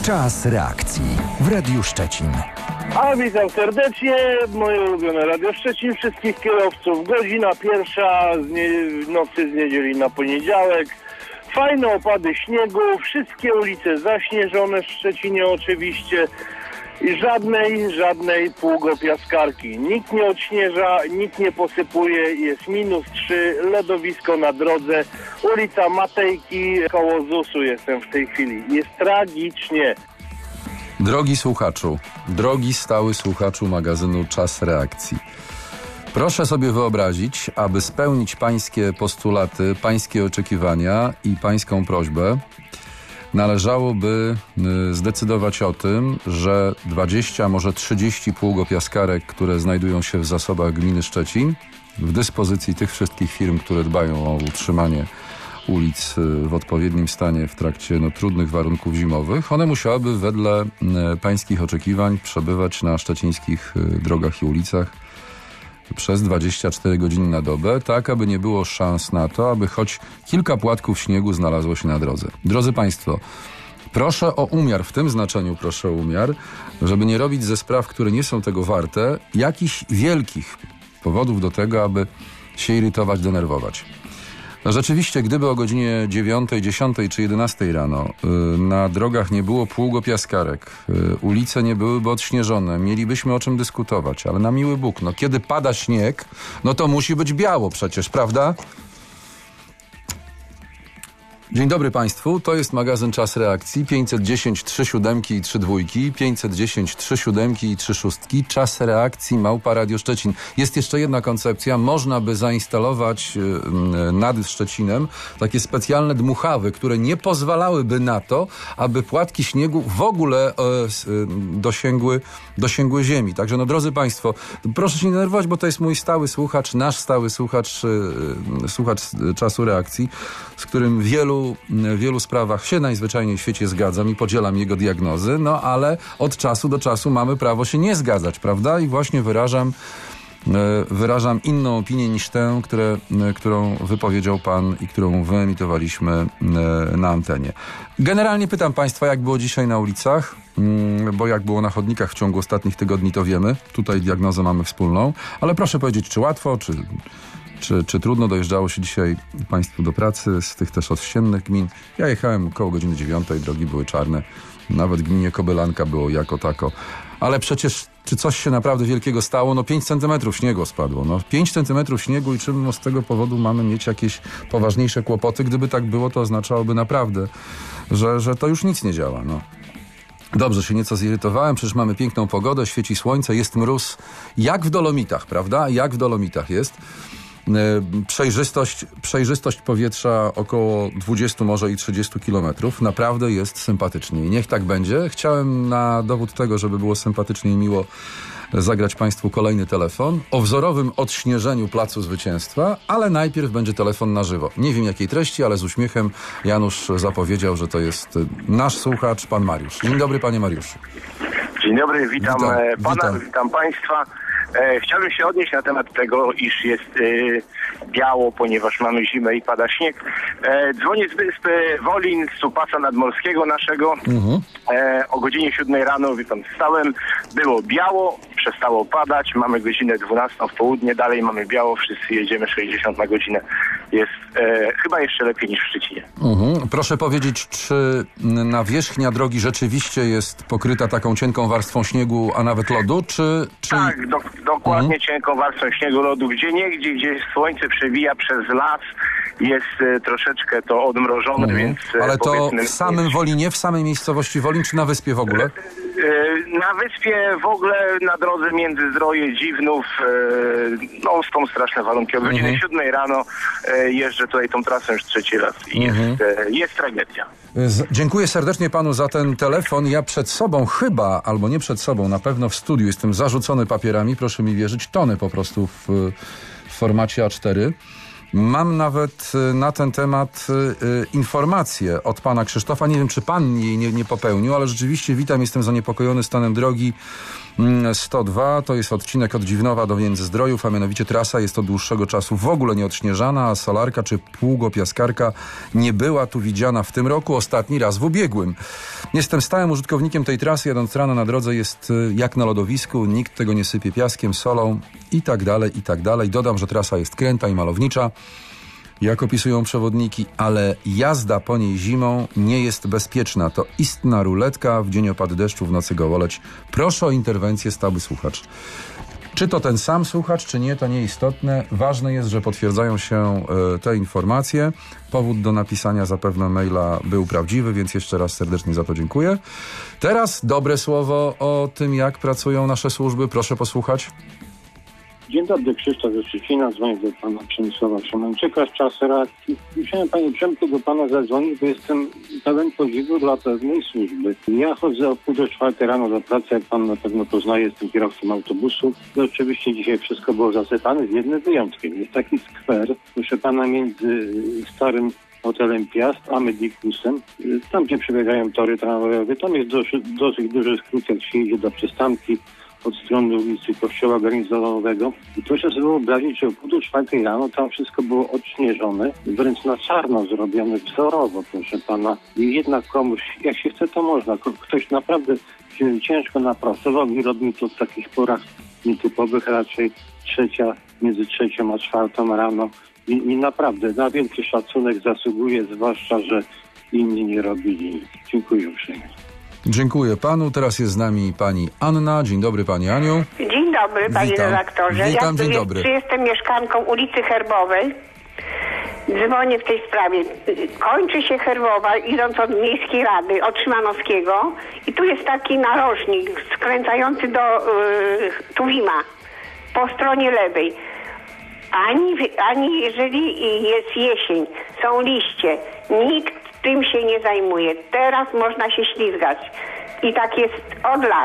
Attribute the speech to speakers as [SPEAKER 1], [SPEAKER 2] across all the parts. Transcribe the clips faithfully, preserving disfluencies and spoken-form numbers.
[SPEAKER 1] Czas reakcji w Radiu Szczecin.
[SPEAKER 2] A witam serdecznie, moje ulubione Radio Szczecin, wszystkich kierowców. Godzina pierwsza z nie- nocy z niedzieli na poniedziałek. Fajne opady śniegu, wszystkie ulice zaśnieżone w Szczecinie oczywiście. I żadnej, żadnej pługopiaskarki. Nikt nie odśnieża, nikt nie posypuje, jest minus trzy, lodowisko na drodze, ulica Matejki, koło zusu jestem w tej chwili. Jest tragicznie.
[SPEAKER 3] Drogi słuchaczu, drogi stały słuchaczu magazynu Czas Reakcji. Proszę sobie wyobrazić, aby spełnić pańskie postulaty, pańskie oczekiwania i pańską prośbę, należałoby zdecydować o tym, że dwadzieścia, może trzydzieści pługopiaskarek, które znajdują się w zasobach gminy Szczecin, w dyspozycji tych wszystkich firm, które dbają o utrzymanie ulic w odpowiednim stanie w trakcie no, trudnych warunków zimowych, one musiałyby wedle pańskich oczekiwań przebywać na szczecińskich drogach i ulicach przez dwadzieścia cztery godziny na dobę, tak aby nie było szans na to, aby choć kilka płatków śniegu znalazło się na drodze. Drodzy Państwo, proszę o umiar, w tym znaczeniu proszę o umiar, żeby nie robić ze spraw, które nie są tego warte, jakichś wielkich powodów do tego, aby się irytować, denerwować. No rzeczywiście, gdyby o godzinie dziewiątej, dziesiątej czy jedenastej rano yy, na drogach nie było pługopiaskarek, yy, ulice nie byłyby odśnieżone, mielibyśmy o czym dyskutować, ale na miły Bóg, no kiedy pada śnieg, no to musi być biało przecież, prawda? Dzień dobry Państwu, to jest magazyn Czas Reakcji, pięćset dziesięć trzy siódemki i trzy dwójki, pięćset dziesięć trzy siódemki i trzy szóstki, Czas Reakcji, małpa Radio Szczecin. Jest jeszcze jedna koncepcja, można by zainstalować yy, nad Szczecinem takie specjalne dmuchawy, które nie pozwalałyby na to, aby płatki śniegu w ogóle yy, dosięgły, dosięgły ziemi. Także no drodzy Państwo, proszę się nie denerwować, bo to jest mój stały słuchacz, nasz stały słuchacz, yy, słuchacz Czasu Reakcji, z którym wielu w wielu sprawach się najzwyczajniej w świecie zgadzam i podzielam jego diagnozy, no ale od czasu do czasu mamy prawo się nie zgadzać, prawda? I właśnie wyrażam, wyrażam inną opinię niż tę, które, którą wypowiedział pan i którą wyemitowaliśmy na antenie. Generalnie pytam Państwa, jak było dzisiaj na ulicach, bo jak było na chodnikach w ciągu ostatnich tygodni, to wiemy. Tutaj diagnozę mamy wspólną, ale proszę powiedzieć, czy łatwo, czy... Czy, czy trudno dojeżdżało się dzisiaj Państwu do pracy z tych też ościennych gmin? Ja jechałem koło godziny dziewiątej, drogi były czarne. Nawet w gminie Kobylanka było jako tako. Ale przecież, czy coś się naprawdę wielkiego stało? No pięć centymetrów śniegu spadło. No pięć centymetrów śniegu i czym no, z tego powodu mamy mieć jakieś poważniejsze kłopoty? Gdyby tak było, to oznaczałoby naprawdę, że, że to już nic nie działa. No. Dobrze, się nieco zirytowałem, przecież mamy piękną pogodę, świeci słońce, jest mróz. Jak w Dolomitach, prawda? Jak w Dolomitach jest. Przejrzystość, przejrzystość powietrza około dwadzieścia może i trzydzieści kilometrów. Naprawdę jest sympatycznie. I niech tak będzie. Chciałem na dowód tego, żeby było sympatycznie i miło, zagrać Państwu kolejny telefon o wzorowym odśnieżeniu Placu Zwycięstwa, ale najpierw będzie telefon na żywo. Nie wiem jakiej treści, ale z uśmiechem Janusz zapowiedział, że to jest nasz słuchacz, pan Mariusz. Dzień dobry, panie Mariuszu.
[SPEAKER 2] Dzień dobry, witam,
[SPEAKER 3] witam
[SPEAKER 2] pana,
[SPEAKER 3] witam.
[SPEAKER 2] witam Państwa. E, chciałbym się odnieść na temat tego, iż jest e, biało, ponieważ mamy zimę i pada śnieg. E, dzwonię z wyspy Wolin, z Supasa Nadmorskiego naszego. Mhm. E, o godzinie siódmej rano, wie pan, wstałem, było biało, przestało padać, mamy godzinę dwunastą w południe, dalej mamy biało, wszyscy jedziemy sześćdziesiąt na godzinę. Jest e, chyba jeszcze lepiej niż w Szczecinie.
[SPEAKER 3] Mhm. Proszę powiedzieć, czy nawierzchnia drogi rzeczywiście jest pokryta taką cienką warstwą śniegu, a nawet lodu, czy... czy...
[SPEAKER 2] Tak, do, dokładnie mhm. cienką warstwą śniegu, lodu. Gdzie niegdzie, gdzie słońce przewija przez las, jest e, troszeczkę to odmrożone, mhm. więc... E,
[SPEAKER 3] Ale to w samym Wolinie, w samej miejscowości Wolin, czy na wyspie w ogóle?
[SPEAKER 2] E, e, na wyspie w ogóle, na drodze między Zdroje, Dziwnów, e, no są straszne warunki. Od godziny
[SPEAKER 3] mhm.
[SPEAKER 2] siódmej rano e, jeżdżę tutaj tą trasą już trzeci raz i mhm. jest, e, jest tragedia.
[SPEAKER 3] Z, dziękuję serdecznie panu za ten telefon. Ja przed sobą chyba, albo nie przed sobą, na pewno w studiu jestem zarzucony papierami, proszę mi wierzyć, tony po prostu w, w formacie A cztery. Mam nawet na ten temat informację od pana Krzysztofa. Nie wiem, czy pan jej nie, nie popełnił, ale rzeczywiście witam, jestem zaniepokojony stanem drogi sto dwa. To jest odcinek od Dziwnowa do Międzyzdrojów, a mianowicie trasa jest od dłuższego czasu w ogóle nie odśnieżana, a solarka czy pługopiaskarka nie była tu widziana w tym roku, ostatni raz w ubiegłym. Jestem stałym użytkownikiem tej trasy, jadąc rano na drodze jest jak na lodowisku, nikt tego nie sypie piaskiem, solą i tak dalej, i tak dalej. Dodam, że trasa jest kręta i malownicza, jak opisują przewodniki, ale jazda po niej zimą nie jest bezpieczna. To istna ruletka, w dzień opady deszczu, w nocy gołoleć. Proszę o interwencję, stały słuchacz. Czy to ten sam słuchacz, czy nie, to nieistotne. Ważne jest, że potwierdzają się y, te informacje. Powód do napisania zapewne maila był prawdziwy, więc jeszcze raz serdecznie za to dziękuję. Teraz dobre słowo o tym, jak pracują nasze służby. Proszę posłuchać.
[SPEAKER 4] Dzień dobry, Krzysztof ze Szczecina, dzwonię do pana Przemysława Szymańczyka z Czasu Reakcji. Chciałem, panie Przemku, do pana zadzwonić, bo jestem pełen podziwu dla pewnej służby. Ja chodzę o pół do czwartej rano do pracy, jak pan na pewno poznaje, jestem kierowcą autobusu. No oczywiście dzisiaj wszystko było zasypane z jednym wyjątkiem. Jest taki skwer, proszę pana, między starym hotelem Piast a Medikusem. Tam, gdzie przebiegają tory tramwajowe, tam jest dosyć, dosyć duży skrót, jak się idzie do przystanki od strony ulicy Kościoła Garnizonowego. I proszę sobie wyobrazić, że o pół do czwartej rano tam wszystko było odśnieżone, wręcz na czarno zrobione, wzorowo, proszę pana. I jednak komuś, jak się chce, to można. Ktoś naprawdę się ciężko napracował i robił to w takich porach nietypowych, raczej trzecia, między trzecią a czwartą rano. I, i naprawdę na wielki szacunek zasługuje, zwłaszcza, że inni nie robili nic. Dziękuję uprzejmie.
[SPEAKER 3] Dziękuję panu. Teraz jest z nami pani Anna. Dzień dobry, pani Aniu.
[SPEAKER 5] Dzień dobry, panie
[SPEAKER 3] Witam.
[SPEAKER 5] redaktorze.
[SPEAKER 3] Witam,
[SPEAKER 5] ja
[SPEAKER 3] dzień
[SPEAKER 5] jest,
[SPEAKER 3] dobry.
[SPEAKER 5] jestem mieszkanką ulicy Herbowej. Dzwonię w tej sprawie. Kończy się Herbowa, idąc od Miejskiej Rady, od Szymanowskiego. I tu jest taki narożnik skręcający do yy, Tuwima po stronie lewej. Ani, ani jeżeli jest jesień, są liście, nikt tym się nie zajmuje. Teraz można się ślizgać. I tak jest od lat.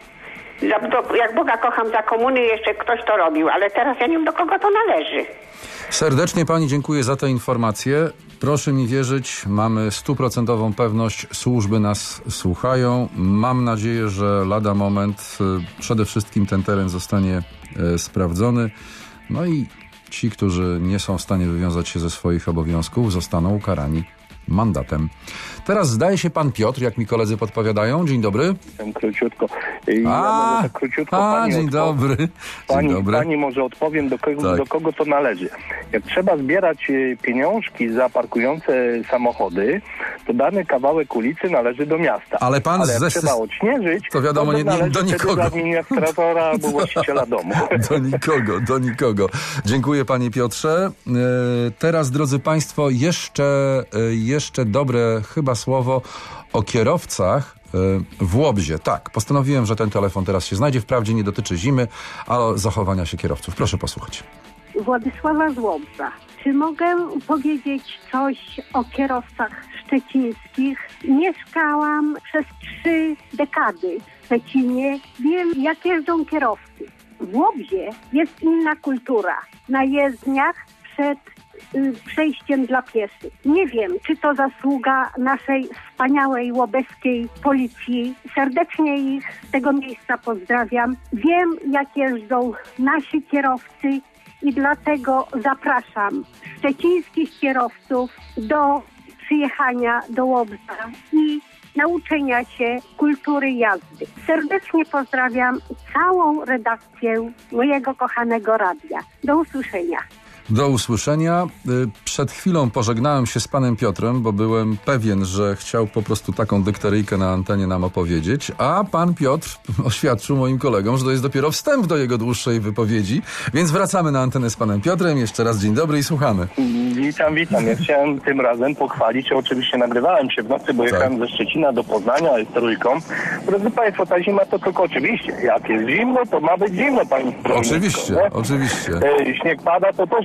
[SPEAKER 5] Jak Boga kocham, za komuny jeszcze ktoś to robił, ale teraz ja nie wiem, do kogo to należy.
[SPEAKER 3] Serdecznie pani dziękuję za te informacje. Proszę mi wierzyć, mamy stuprocentową pewność, służby nas słuchają. Mam nadzieję, że lada moment przede wszystkim ten teren zostanie e, sprawdzony. No i ci, którzy nie są w stanie wywiązać się ze swoich obowiązków, zostaną ukarani mandatem. Teraz zdaje się pan Piotr, jak mi koledzy podpowiadają. Dzień dobry.
[SPEAKER 6] Króciutko. Ja
[SPEAKER 3] A,
[SPEAKER 6] może tak króciutko
[SPEAKER 3] a
[SPEAKER 6] pani
[SPEAKER 3] dzień
[SPEAKER 6] odpo-
[SPEAKER 3] dobry. Dzień
[SPEAKER 6] Pani,
[SPEAKER 3] dobry.
[SPEAKER 6] pani może odpowiem, do kogo,
[SPEAKER 3] Tak.
[SPEAKER 6] do kogo to należy. Jak trzeba zbierać e, pieniążki za parkujące samochody, to dany kawałek ulicy należy do miasta.
[SPEAKER 3] Ale pan
[SPEAKER 6] Ale jak
[SPEAKER 3] ze-
[SPEAKER 6] trzeba odśnieżyć,
[SPEAKER 3] to wiadomo,
[SPEAKER 6] to
[SPEAKER 3] nie- nie-
[SPEAKER 6] należy
[SPEAKER 3] do
[SPEAKER 6] wtedy
[SPEAKER 3] nikogo.
[SPEAKER 6] do administratora albo właściciela domu.
[SPEAKER 3] Do nikogo, do nikogo. Dziękuję panie Piotrze. E, teraz, drodzy państwo, jeszcze, e, jeszcze dobre chyba słowo o kierowcach e, w Łobzie. Tak, postanowiłem, że ten telefon teraz się znajdzie. Wprawdzie nie dotyczy zimy, ale zachowania się kierowców. Proszę posłuchać.
[SPEAKER 7] Władysława z Łobza. Czy mogę powiedzieć coś o kierowcach szczecińskich? Mieszkałam przez trzy dekady w Szczecinie. Wiem, jak jeżdżą kierowcy. W Łobzie jest inna kultura. Na jezdniach przed y, przejściem dla pieszych. Nie wiem, czy to zasługa naszej wspaniałej łobeskiej policji. Serdecznie ich z tego miejsca pozdrawiam. Wiem, jak jeżdżą nasi kierowcy i dlatego zapraszam szczecińskich kierowców do przyjechania do Łobza i nauczenia się kultury jazdy. Serdecznie pozdrawiam całą redakcję mojego kochanego radia. Do usłyszenia.
[SPEAKER 3] Do usłyszenia. Przed chwilą pożegnałem się z panem Piotrem, bo byłem pewien, że chciał po prostu taką dykteryjkę na antenie nam opowiedzieć, a pan Piotr oświadczył moim kolegom, że to jest dopiero wstęp do jego dłuższej wypowiedzi, więc wracamy na antenę z panem Piotrem. Jeszcze raz dzień dobry i słuchamy.
[SPEAKER 6] Witam, witam. Ja chciałem tym razem pochwalić, oczywiście nagrywałem się w nocy, bo
[SPEAKER 3] Tak.
[SPEAKER 6] jechałem ze Szczecina do Poznania z trójką. Drodzy państwo, ta zima to tylko oczywiście, jak jest zimno, to ma być zimno, pani.
[SPEAKER 3] Oczywiście,
[SPEAKER 6] nie?
[SPEAKER 3] oczywiście.
[SPEAKER 6] E, śnieg pada, to też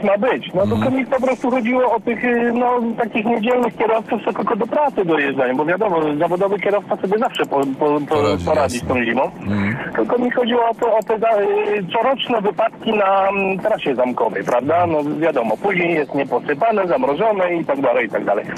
[SPEAKER 6] ma być. No tylko mi po prostu chodziło o tych, y, no, takich niedzielnych kierowców, co tylko do pracy dojeżdżają, bo wiadomo, zawodowy kierowca sobie zawsze po, po, po,
[SPEAKER 3] Poradzi,
[SPEAKER 6] poradzi z tą zimą.
[SPEAKER 3] Mm.
[SPEAKER 6] Tylko mi chodziło o, to, o te za- y, coroczne wypadki na mm, trasie zamkowej, prawda? No wiadomo, później jest nieposypane, zamrożone i tak dalej, i tak dalej.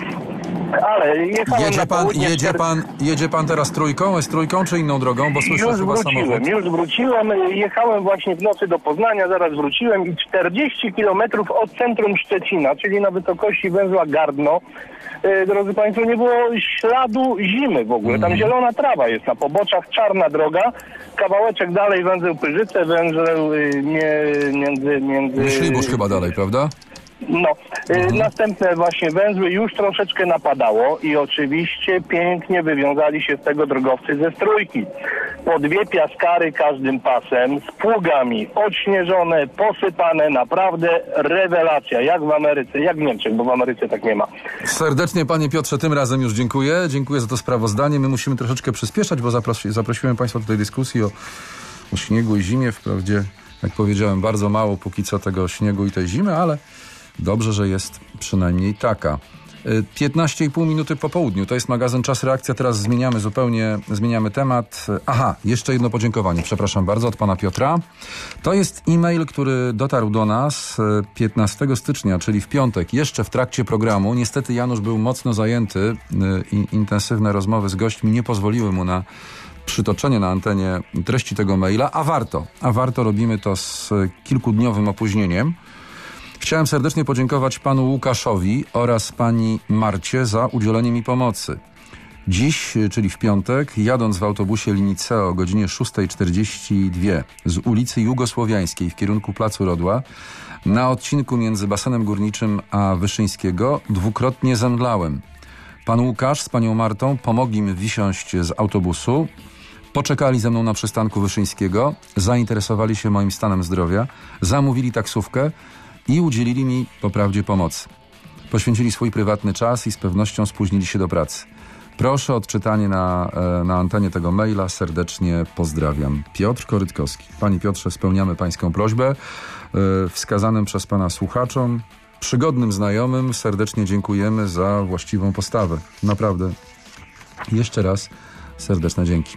[SPEAKER 6] Ale jechałem
[SPEAKER 3] Jedzie
[SPEAKER 6] na
[SPEAKER 3] pan,
[SPEAKER 6] południe
[SPEAKER 3] jedzie
[SPEAKER 6] cztery-
[SPEAKER 3] pan, jedzie pan teraz trójką, jest trójką czy inną drogą? Bo słyszę
[SPEAKER 6] Już
[SPEAKER 3] chyba
[SPEAKER 6] wróciłem,
[SPEAKER 3] samochód.
[SPEAKER 6] już wróciłem, jechałem właśnie w nocy do Poznania, zaraz wróciłem i czterdzieści kilometrów od centrum Szczecina, czyli na wysokości węzła Gardno, e, drodzy Państwo, nie było śladu zimy w ogóle. Tam zielona trawa jest na poboczach, czarna droga, kawałeczek dalej węzeł Pyrzyce, węzeł y, nie, między... między
[SPEAKER 3] Ślibórz chyba dalej, prawda?
[SPEAKER 6] No, y, następne właśnie węzły już troszeczkę napadało i oczywiście pięknie wywiązali się z tego drogowcy ze Strójki. Po dwie piaskary każdym pasem, z pługami, odśnieżone, posypane, naprawdę rewelacja, jak w Ameryce, jak w Niemczech, bo w Ameryce tak nie ma.
[SPEAKER 3] Serdecznie panie Piotrze, tym razem już dziękuję. Dziękuję za to sprawozdanie. My musimy troszeczkę przyspieszać, bo zaprosi, zaprosiłem państwa do tej dyskusji o, o śniegu i zimie. Wprawdzie, jak powiedziałem, bardzo mało póki co tego śniegu i tej zimy, ale dobrze, że jest przynajmniej taka. piętnaście i pół minuty po południu. To jest magazyn Czas Reakcja. Teraz zmieniamy zupełnie, zmieniamy temat. Aha, jeszcze jedno podziękowanie, przepraszam bardzo, od pana Piotra. To jest e-mail, który dotarł do nas piętnastego stycznia, czyli w piątek, jeszcze w trakcie programu. Niestety Janusz był mocno zajęty i intensywne rozmowy z gośćmi nie pozwoliły mu na przytoczenie na antenie treści tego maila, a warto. A warto, robimy to z kilkudniowym opóźnieniem. Chciałem serdecznie podziękować panu Łukaszowi oraz pani Marcie za udzielenie mi pomocy. Dziś, czyli w piątek, jadąc w autobusie linii C o godzinie szósta czterdzieści dwa z ulicy Jugosłowiańskiej w kierunku Placu Rodła, na odcinku między basenem górniczym a Wyszyńskiego dwukrotnie zemdlałem. Pan Łukasz z panią Martą pomogli mi wysiąść z autobusu, poczekali ze mną na przystanku Wyszyńskiego, zainteresowali się moim stanem zdrowia, zamówili taksówkę i udzielili mi po prawdzie pomocy. Poświęcili swój prywatny czas i z pewnością spóźnili się do pracy. Proszę o odczytanie na, na antenie tego maila. Serdecznie pozdrawiam. Piotr Korytkowski. Panie Piotrze, spełniamy pańską prośbę. Wskazanym przez pana słuchaczom, przygodnym znajomym serdecznie dziękujemy za właściwą postawę. Naprawdę. Jeszcze raz serdeczne dzięki.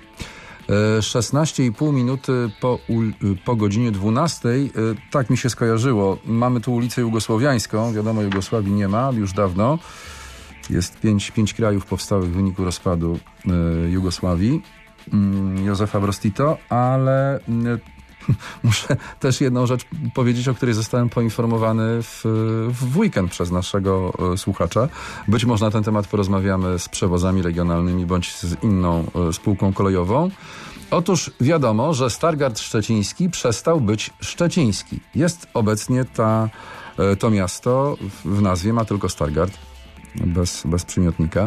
[SPEAKER 3] szesnaście i pół minuty po, po godzinie dwunastej. Tak mi się skojarzyło. Mamy tu ulicę Jugosłowiańską. Wiadomo, Jugosławii nie ma już dawno. Jest pięć, pięć krajów powstałych w wyniku rozpadu y, Jugosławii. Y, Józefa Broz Tito, ale y, muszę też jedną rzecz powiedzieć, o której zostałem poinformowany w, w weekend przez naszego y, słuchacza. Być może na ten temat porozmawiamy z przewozami regionalnymi bądź z inną y, spółką kolejową. Otóż wiadomo, że Stargard Szczeciński przestał być szczeciński. Jest obecnie ta, y, to miasto w, w nazwie ma tylko Stargard. Bez, bez przymiotnika.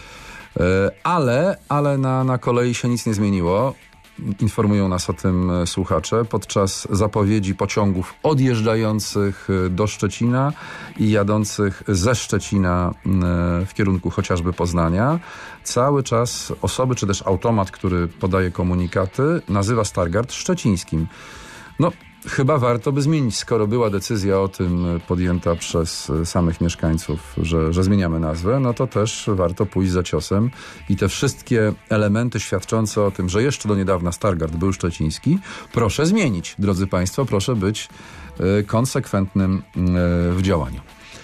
[SPEAKER 3] Ale, ale na, na kolei się nic nie zmieniło. Informują nas o tym słuchacze. Podczas zapowiedzi pociągów odjeżdżających do Szczecina i jadących ze Szczecina w kierunku chociażby Poznania, cały czas osoby, czy też automat, który podaje komunikaty, nazywa Stargard szczecińskim. No, chyba warto by zmienić, skoro była decyzja o tym podjęta przez samych mieszkańców, że, że zmieniamy nazwę, no to też warto pójść za ciosem i te wszystkie elementy świadczące o tym, że jeszcze do niedawna Stargard był szczeciński, proszę zmienić. Drodzy Państwo, proszę być y, konsekwentnym y, w działaniu.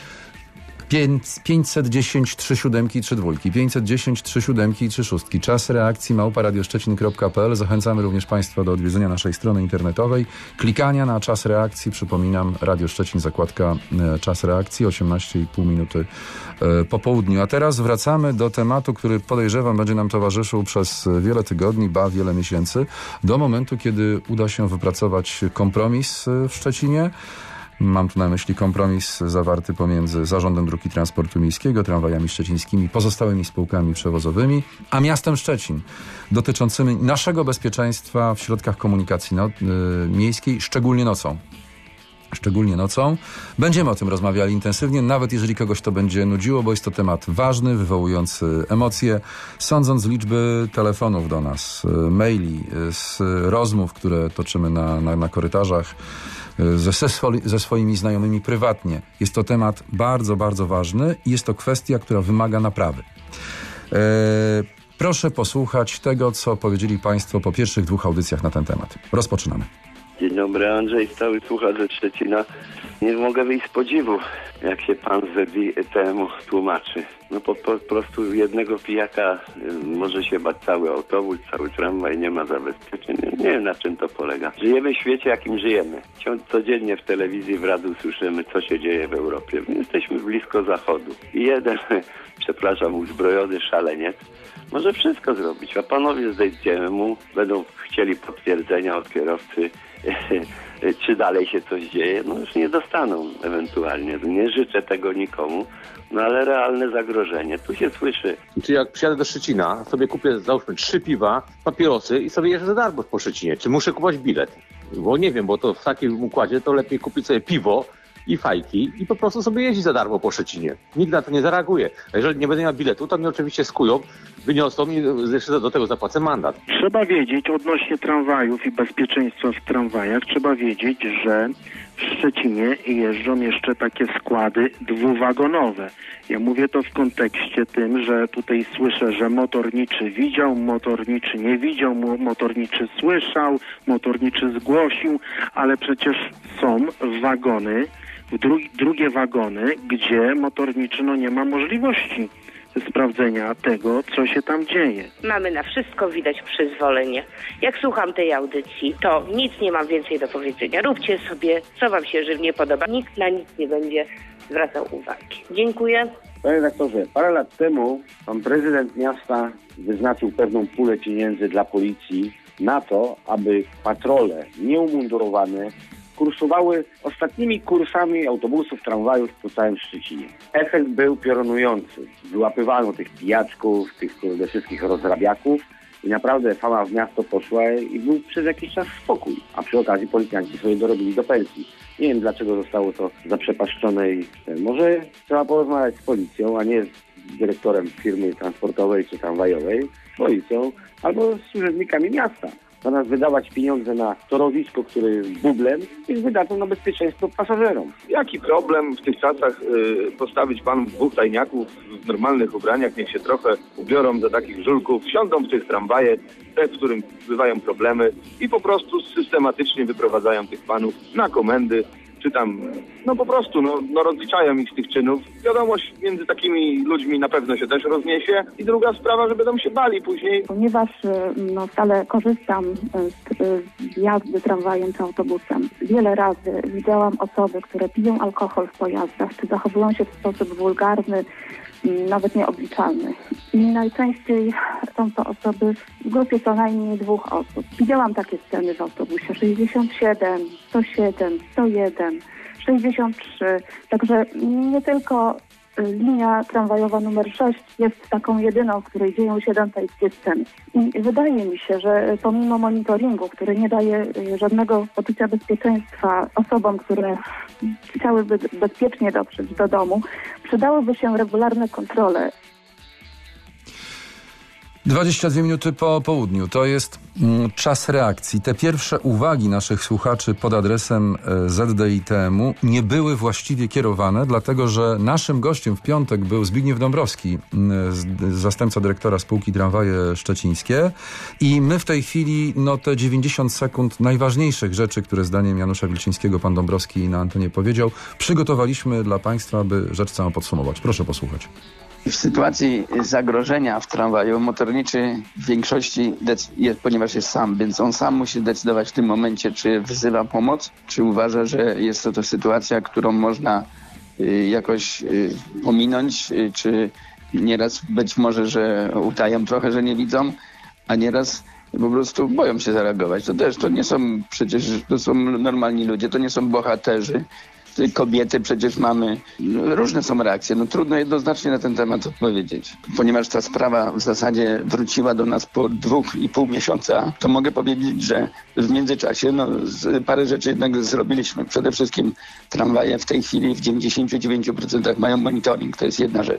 [SPEAKER 3] pięćset dziesięć trzy siódemki trzy dwójki, pięćset dziesięć trzy siódemki trzy szóstki. Czas reakcji małpa radioszczecin kropka p l. Zachęcamy również Państwa do odwiedzenia naszej strony internetowej, klikania na Czas Reakcji. Przypominam, Radio Szczecin, zakładka e, Czas Reakcji, osiemnaście i pół minuty e, po południu. A teraz wracamy do tematu, który podejrzewam będzie nam towarzyszył przez wiele tygodni, ba wiele miesięcy, do momentu, kiedy uda się wypracować kompromis w Szczecinie. Mam tu na myśli kompromis zawarty pomiędzy Zarządem Dróg i Transportu Miejskiego, Tramwajami Szczecińskimi, pozostałymi spółkami przewozowymi, a miastem Szczecin, dotyczącymi naszego bezpieczeństwa w środkach komunikacji no, y, miejskiej, szczególnie nocą. Szczególnie nocą. Będziemy o tym rozmawiali intensywnie, nawet jeżeli kogoś to będzie nudziło, bo jest to temat ważny, wywołujący emocje. Sądząc z liczby telefonów do nas, maili, z rozmów, które toczymy na, na, na korytarzach ze, ze, swoi, ze swoimi znajomymi prywatnie. Jest to temat bardzo, bardzo ważny i jest to kwestia, która wymaga naprawy. E, proszę posłuchać tego, co powiedzieli Państwo po pierwszych dwóch audycjach na ten temat. Rozpoczynamy.
[SPEAKER 8] Dzień dobry, Andrzej, stały słuchacz ze Szczecina. Nie mogę wyjść z podziwu, jak się pan z Z I T-mu tłumaczy. No po, po prostu jednego pijaka y, może się bać cały autobus, cały tramwaj, nie ma zabezpieczeń. Nie, nie wiem, na czym to polega. Żyjemy w świecie, jakim żyjemy. Ciąg, codziennie w telewizji, w radiu słyszymy, co się dzieje w Europie. My jesteśmy blisko zachodu. I jeden, przepraszam, uzbrojony szaleniec może wszystko zrobić, a panowie z Z I T-mu będą chcieli potwierdzenia od kierowcy, czy dalej się coś dzieje, no już nie dostaną ewentualnie. Nie życzę tego nikomu, no ale realne zagrożenie tu się słyszy.
[SPEAKER 9] Czy jak przyjadę do Szczecina, sobie kupię, załóżmy, trzy piwa, papierosy i sobie jeżdżę za darmo po Szczecinie. Czy muszę kupować bilet? Bo nie wiem, bo to w takim układzie to lepiej kupić sobie piwo i fajki i po prostu sobie jeździć za darmo po Szczecinie. Nikt na to nie zareaguje. A jeżeli nie będę miał biletu, to mnie oczywiście skują, wyniosą i jeszcze do tego zapłacę mandat.
[SPEAKER 10] Trzeba wiedzieć odnośnie tramwajów i bezpieczeństwa w tramwajach, trzeba wiedzieć, że w Szczecinie jeżdżą jeszcze takie składy dwuwagonowe. Ja mówię to w kontekście tym, że tutaj słyszę, że motorniczy widział, motorniczy nie widział, motorniczy słyszał, motorniczy zgłosił, ale przecież są wagony, dru- drugie wagony, gdzie motorniczy no nie ma możliwości sprawdzenia tego, co się tam dzieje.
[SPEAKER 11] Mamy na wszystko widać przyzwolenie. Jak słucham tej audycji, to nic nie mam więcej do powiedzenia. Róbcie sobie, co wam się żywnie podoba. Nikt na nic nie będzie zwracał uwagi. Dziękuję.
[SPEAKER 12] Panie redaktorze, parę lat temu pan prezydent miasta wyznaczył pewną pulę pieniędzy dla policji na to, aby patrole nieumundurowane kursowały ostatnimi kursami autobusów, tramwajów po całym Szczecinie. Efekt był piorunujący. Wyłapywano tych pijaczków, tych kurde, wszystkich rozrabiaków i naprawdę fama w miasto poszła i był przez jakiś czas spokój. A przy okazji policjanci sobie dorobili do pensji. Nie wiem, dlaczego zostało to zaprzepaszczone i może trzeba porozmawiać z policją, a nie z dyrektorem firmy transportowej czy tramwajowej, z policją albo z urzędnikami miasta. Zamiast wydawać pieniądze na torowisko, które jest bublem, ich wydadzą na bezpieczeństwo pasażerom.
[SPEAKER 13] Jaki problem w tych czasach y, postawić pan dwóch tajniaków w normalnych ubraniach, niech się trochę ubiorą za takich żulków, wsiądą w tych tramwaje, te, w którym bywają problemy i po prostu systematycznie wyprowadzają tych panów na komendy, czy tam, no po prostu, no, no rozliczają ich z tych czynów. Wiadomość między takimi ludźmi na pewno się też rozniesie. I druga sprawa, że będą się bali później.
[SPEAKER 14] Ponieważ no, stale korzystam z jazdy tramwajem czy autobusem, wiele razy widziałam osoby, które piją alkohol w pojazdach, czy zachowują się w sposób wulgarny, nawet nieobliczalny. I najczęściej są to osoby w grupie co najmniej dwóch osób. Widziałam takie sceny w autobusie sześćdziesiąt siedem, sto siedem, sto jeden, sześćdziesiąt trzy. Także nie tylko linia tramwajowa numer sześć jest taką jedyną, w której dzieją się dantejskie sceny. I wydaje mi się, że pomimo monitoringu, który nie daje żadnego poczucia bezpieczeństwa osobom, które chciałyby bezpiecznie dotrzeć do domu, przydałyby się regularne kontrole.
[SPEAKER 3] dwadzieścia dwie minuty po południu. To jest mm, czas reakcji. Te pierwsze uwagi naszych słuchaczy pod adresem e, Z D I T M-u nie były właściwie kierowane, dlatego że naszym gościem w piątek był Zbigniew Dąbrowski, m, z, zastępca dyrektora spółki Tramwaje Szczecińskie. I my w tej chwili no, te dziewięćdziesiąt sekund najważniejszych rzeczy, które zdaniem Janusza Wilczyńskiego pan Dąbrowski na antenie powiedział, przygotowaliśmy dla państwa, aby rzecz całą podsumować. Proszę posłuchać.
[SPEAKER 15] W sytuacji zagrożenia w tramwaju motorniczy w większości, jest, ponieważ jest sam, więc on sam musi decydować w tym momencie, czy wzywa pomoc, czy uważa, że jest to, to sytuacja, którą można y, jakoś y, pominąć, y, czy nieraz być może, że utają trochę, że nie widzą, a nieraz po prostu boją się zareagować. To też to nie są przecież, to są normalni ludzie, to nie są bohaterzy. Kobiety przecież mamy, różne są reakcje, no trudno jednoznacznie na ten temat odpowiedzieć. Ponieważ ta sprawa w zasadzie wróciła do nas po dwóch i pół miesiąca, to mogę powiedzieć, że w międzyczasie no, parę rzeczy jednak zrobiliśmy. Przede wszystkim tramwaje w tej chwili w dziewięćdziesiąt dziewięć procent mają monitoring, to jest jedna rzecz.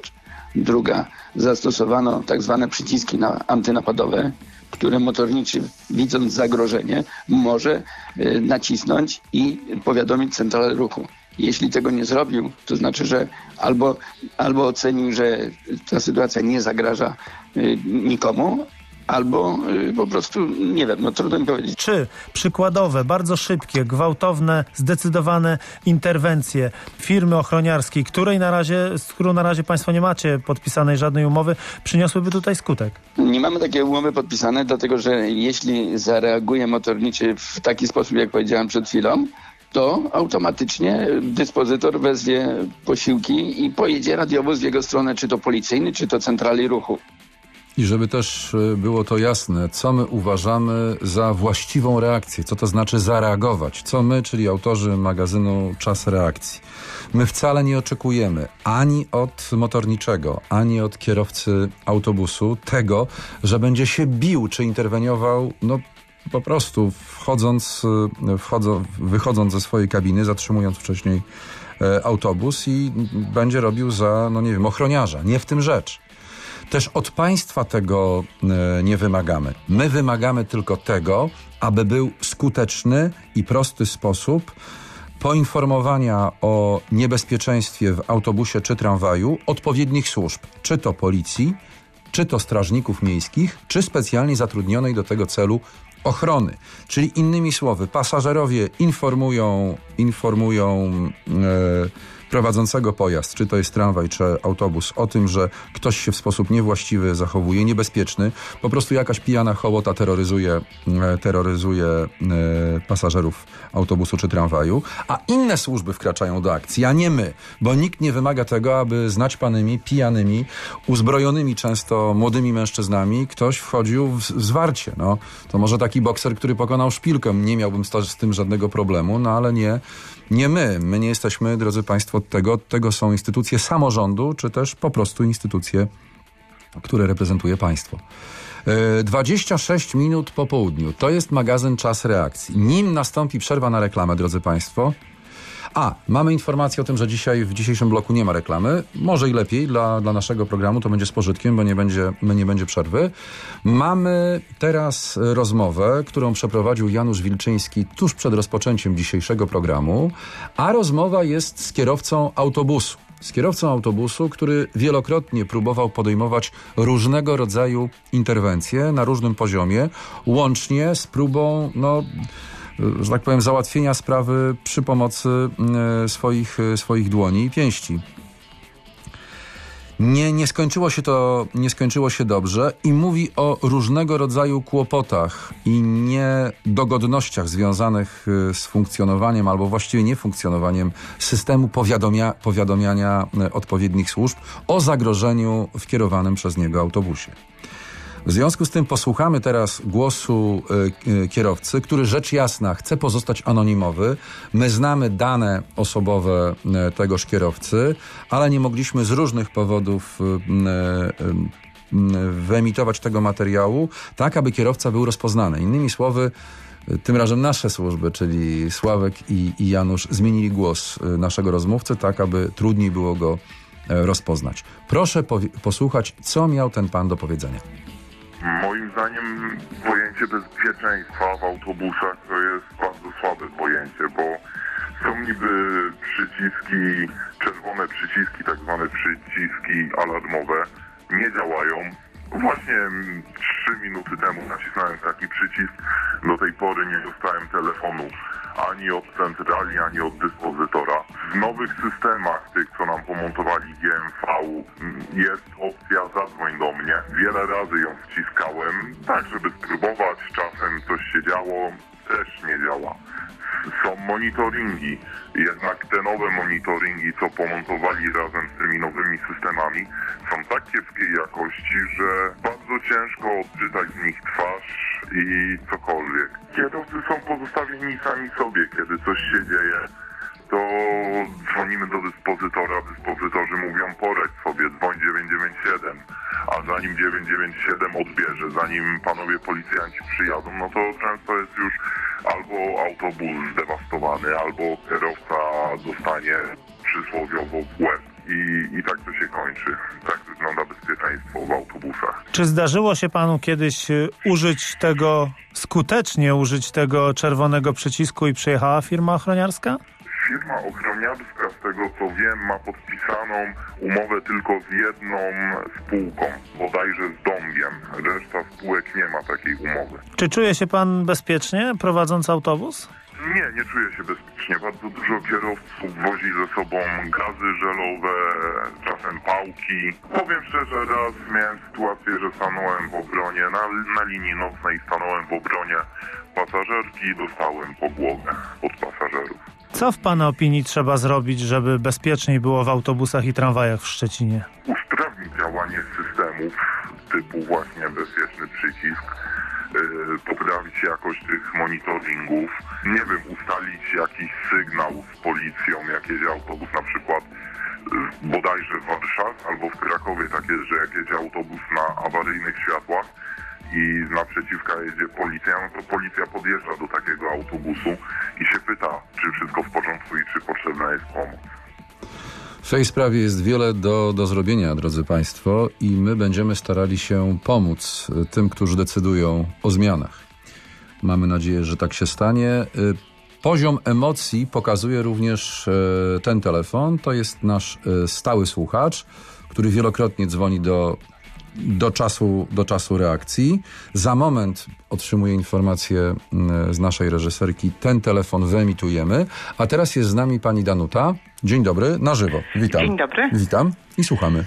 [SPEAKER 15] Druga, zastosowano tak zwane przyciski na, antynapadowe, które motorniczy, widząc zagrożenie, może y, nacisnąć i powiadomić centralę ruchu. Jeśli tego nie zrobił, to znaczy, że albo, albo ocenił, że ta sytuacja nie zagraża y, nikomu, albo y, po prostu, nie wiem, no trudno mi powiedzieć.
[SPEAKER 16] Czy przykładowe, bardzo szybkie, gwałtowne, zdecydowane interwencje firmy ochroniarskiej, której na razie, z którą na razie Państwo nie macie podpisanej żadnej umowy, przyniosłyby tutaj skutek?
[SPEAKER 15] Nie mamy takiej umowy podpisane, dlatego że jeśli zareaguje motorniczy w taki sposób, jak powiedziałem przed chwilą, to automatycznie dyspozytor wezwie posiłki i pojedzie radiowóz w jego stronę, czy to policyjny, czy to centrali ruchu.
[SPEAKER 3] I żeby też było to jasne, co my uważamy za właściwą reakcję, co to znaczy zareagować, co my, czyli autorzy magazynu Czas Reakcji. My wcale nie oczekujemy ani od motorniczego, ani od kierowcy autobusu tego, że będzie się bił czy interweniował, no po prostu wchodząc, wchodzą, wychodząc ze swojej kabiny, zatrzymując wcześniej e, autobus i będzie robił za, no nie wiem, ochroniarza. Nie w tym rzecz. Też od państwa tego e, nie wymagamy. My wymagamy tylko tego, aby był skuteczny i prosty sposób poinformowania o niebezpieczeństwie w autobusie czy tramwaju odpowiednich służb, czy to policji, czy to strażników miejskich, czy specjalnie zatrudnionej do tego celu ochrony. Czyli innymi słowy, pasażerowie informują, informują e, prowadzącego pojazd, czy to jest tramwaj, czy autobus, o tym, że ktoś się w sposób niewłaściwy zachowuje, niebezpieczny. Po prostu jakaś pijana hołota terroryzuje, e, terroryzuje e, pasażerów autobusu czy tramwaju, a inne służby wkraczają do akcji, a nie my, bo nikt nie wymaga tego, aby z naćpanymi, pijanymi, uzbrojonymi często młodymi mężczyznami ktoś wchodził w, w zwarcie. No, to może taki bokser, który pokonał szpilkę, nie miałbym z, z tym żadnego problemu, no ale nie Nie my. My nie jesteśmy, drodzy Państwo, od tego. Od tego są instytucje samorządu, czy też po prostu instytucje, które reprezentuje państwo. dwadzieścia sześć minut po południu. To jest magazyn Czas Reakcji. Nim nastąpi przerwa na reklamę, drodzy Państwo. A, mamy informację o tym, że dzisiaj w dzisiejszym bloku nie ma reklamy. Może i lepiej dla, dla naszego programu, to będzie z pożytkiem, bo nie będzie, nie będzie przerwy. Mamy teraz rozmowę, którą przeprowadził Janusz Wilczyński tuż przed rozpoczęciem dzisiejszego programu, a rozmowa jest z kierowcą autobusu. Z kierowcą autobusu, który wielokrotnie próbował podejmować różnego rodzaju interwencje na różnym poziomie, łącznie z próbą, no... że tak powiem, załatwienia sprawy przy pomocy e, swoich, e, swoich dłoni i pięści. Nie, nie skończyło się to, nie skończyło się dobrze i mówi o różnego rodzaju kłopotach i niedogodnościach związanych z funkcjonowaniem albo właściwie niefunkcjonowaniem systemu powiadomia, powiadomiania odpowiednich służb o zagrożeniu w kierowanym przez niego autobusie. W związku z tym posłuchamy teraz głosu y, y, kierowcy, który rzecz jasna chce pozostać anonimowy. My znamy dane osobowe y, tegoż kierowcy, ale nie mogliśmy z różnych powodów y, y, y, wyemitować tego materiału tak, aby kierowca był rozpoznany. Innymi słowy, y, tym razem nasze służby, czyli Sławek i, i Janusz, zmienili głos y, naszego rozmówcy tak, aby trudniej było go y, rozpoznać. Proszę powie- posłuchać, co miał ten pan do powiedzenia.
[SPEAKER 17] Moim zdaniem pojęcie bezpieczeństwa w autobusach to jest bardzo słabe pojęcie, bo są niby przyciski, czerwone przyciski, tak zwane przyciski alarmowe, nie działają. Właśnie trzy minuty temu nacisnąłem taki przycisk, do tej pory nie dostałem telefonu ani od centrali, ani od dyspozytora. W nowych systemach, tych co nam pomontowali G M V, jest opcja zadzwoń do mnie. Wiele razy ją wciskałem, tak żeby spróbować, czasem coś się działo, też nie działa. Są monitoringi, jednak te nowe monitoringi, co pomontowali razem z tymi nowymi systemami, są tak kiepskiej jakości, że bardzo ciężko odczytać z nich twarz i cokolwiek. Kierowcy są pozostawieni sami sobie, kiedy coś się dzieje, to dzwonimy do dyspozytora, dyspozytorzy mówią poradź sobie, dzwoń dziewięć dziewięć siedem, a zanim dziewięć dziewięć siedem odbierze, zanim panowie policjanci przyjadą, no to często jest już albo autobus zdewastowany, albo kierowca dostanie przysłowiowo w łeb i, i tak to się kończy. Tak, no wygląda bezpieczeństwo w autobusach.
[SPEAKER 16] Czy zdarzyło się panu kiedyś y, użyć tego, skutecznie użyć tego czerwonego przycisku i przyjechała firma ochroniarska?
[SPEAKER 17] Firma ochroniarska, z tego co wiem, ma podpisaną umowę tylko z jedną spółką, bodajże z Dąbiem. Reszta spółek nie ma takiej umowy.
[SPEAKER 16] Czy czuje się pan bezpiecznie prowadząc autobus?
[SPEAKER 17] Nie, nie czuję się bezpiecznie. Bardzo dużo kierowców wozi ze sobą gazy żelowe, czasem pałki. Powiem szczerze, raz miałem sytuację, że stanąłem w obronie, na, na linii nocnej stanąłem w obronie pasażerki i dostałem po głowie od pasażerów.
[SPEAKER 16] Co w pana opinii trzeba zrobić, żeby bezpieczniej było w autobusach i tramwajach w Szczecinie?
[SPEAKER 17] Usprawnić działanie systemów typu właśnie bezpieczny przycisk, yy, poprawić jakość tych monitoringów, nie wiem, ustalić jakiś sygnał z policją, jak jedzie autobus, na przykład yy, bodajże w Warszawie albo w Krakowie tak jest, że jak jedzie autobus na awaryjnych światłach i z naprzeciwka jedzie policja, no to policja podjeżdża do takiego autobusu i się pyta, czy wszystko w porządku i czy potrzebna jest pomoc.
[SPEAKER 3] W tej sprawie jest wiele do, do zrobienia, drodzy Państwo, i my będziemy starali się pomóc tym, którzy decydują o zmianach. Mamy nadzieję, że tak się stanie. Poziom emocji pokazuje również ten telefon. To jest nasz stały słuchacz, który wielokrotnie dzwoni do Do czasu, do czasu reakcji. Za moment otrzymuję informację z naszej reżyserki. Ten telefon wyemitujemy. A teraz jest z nami pani Danuta. Dzień dobry, na żywo. Witam.
[SPEAKER 18] Dzień dobry.
[SPEAKER 3] Witam i słuchamy.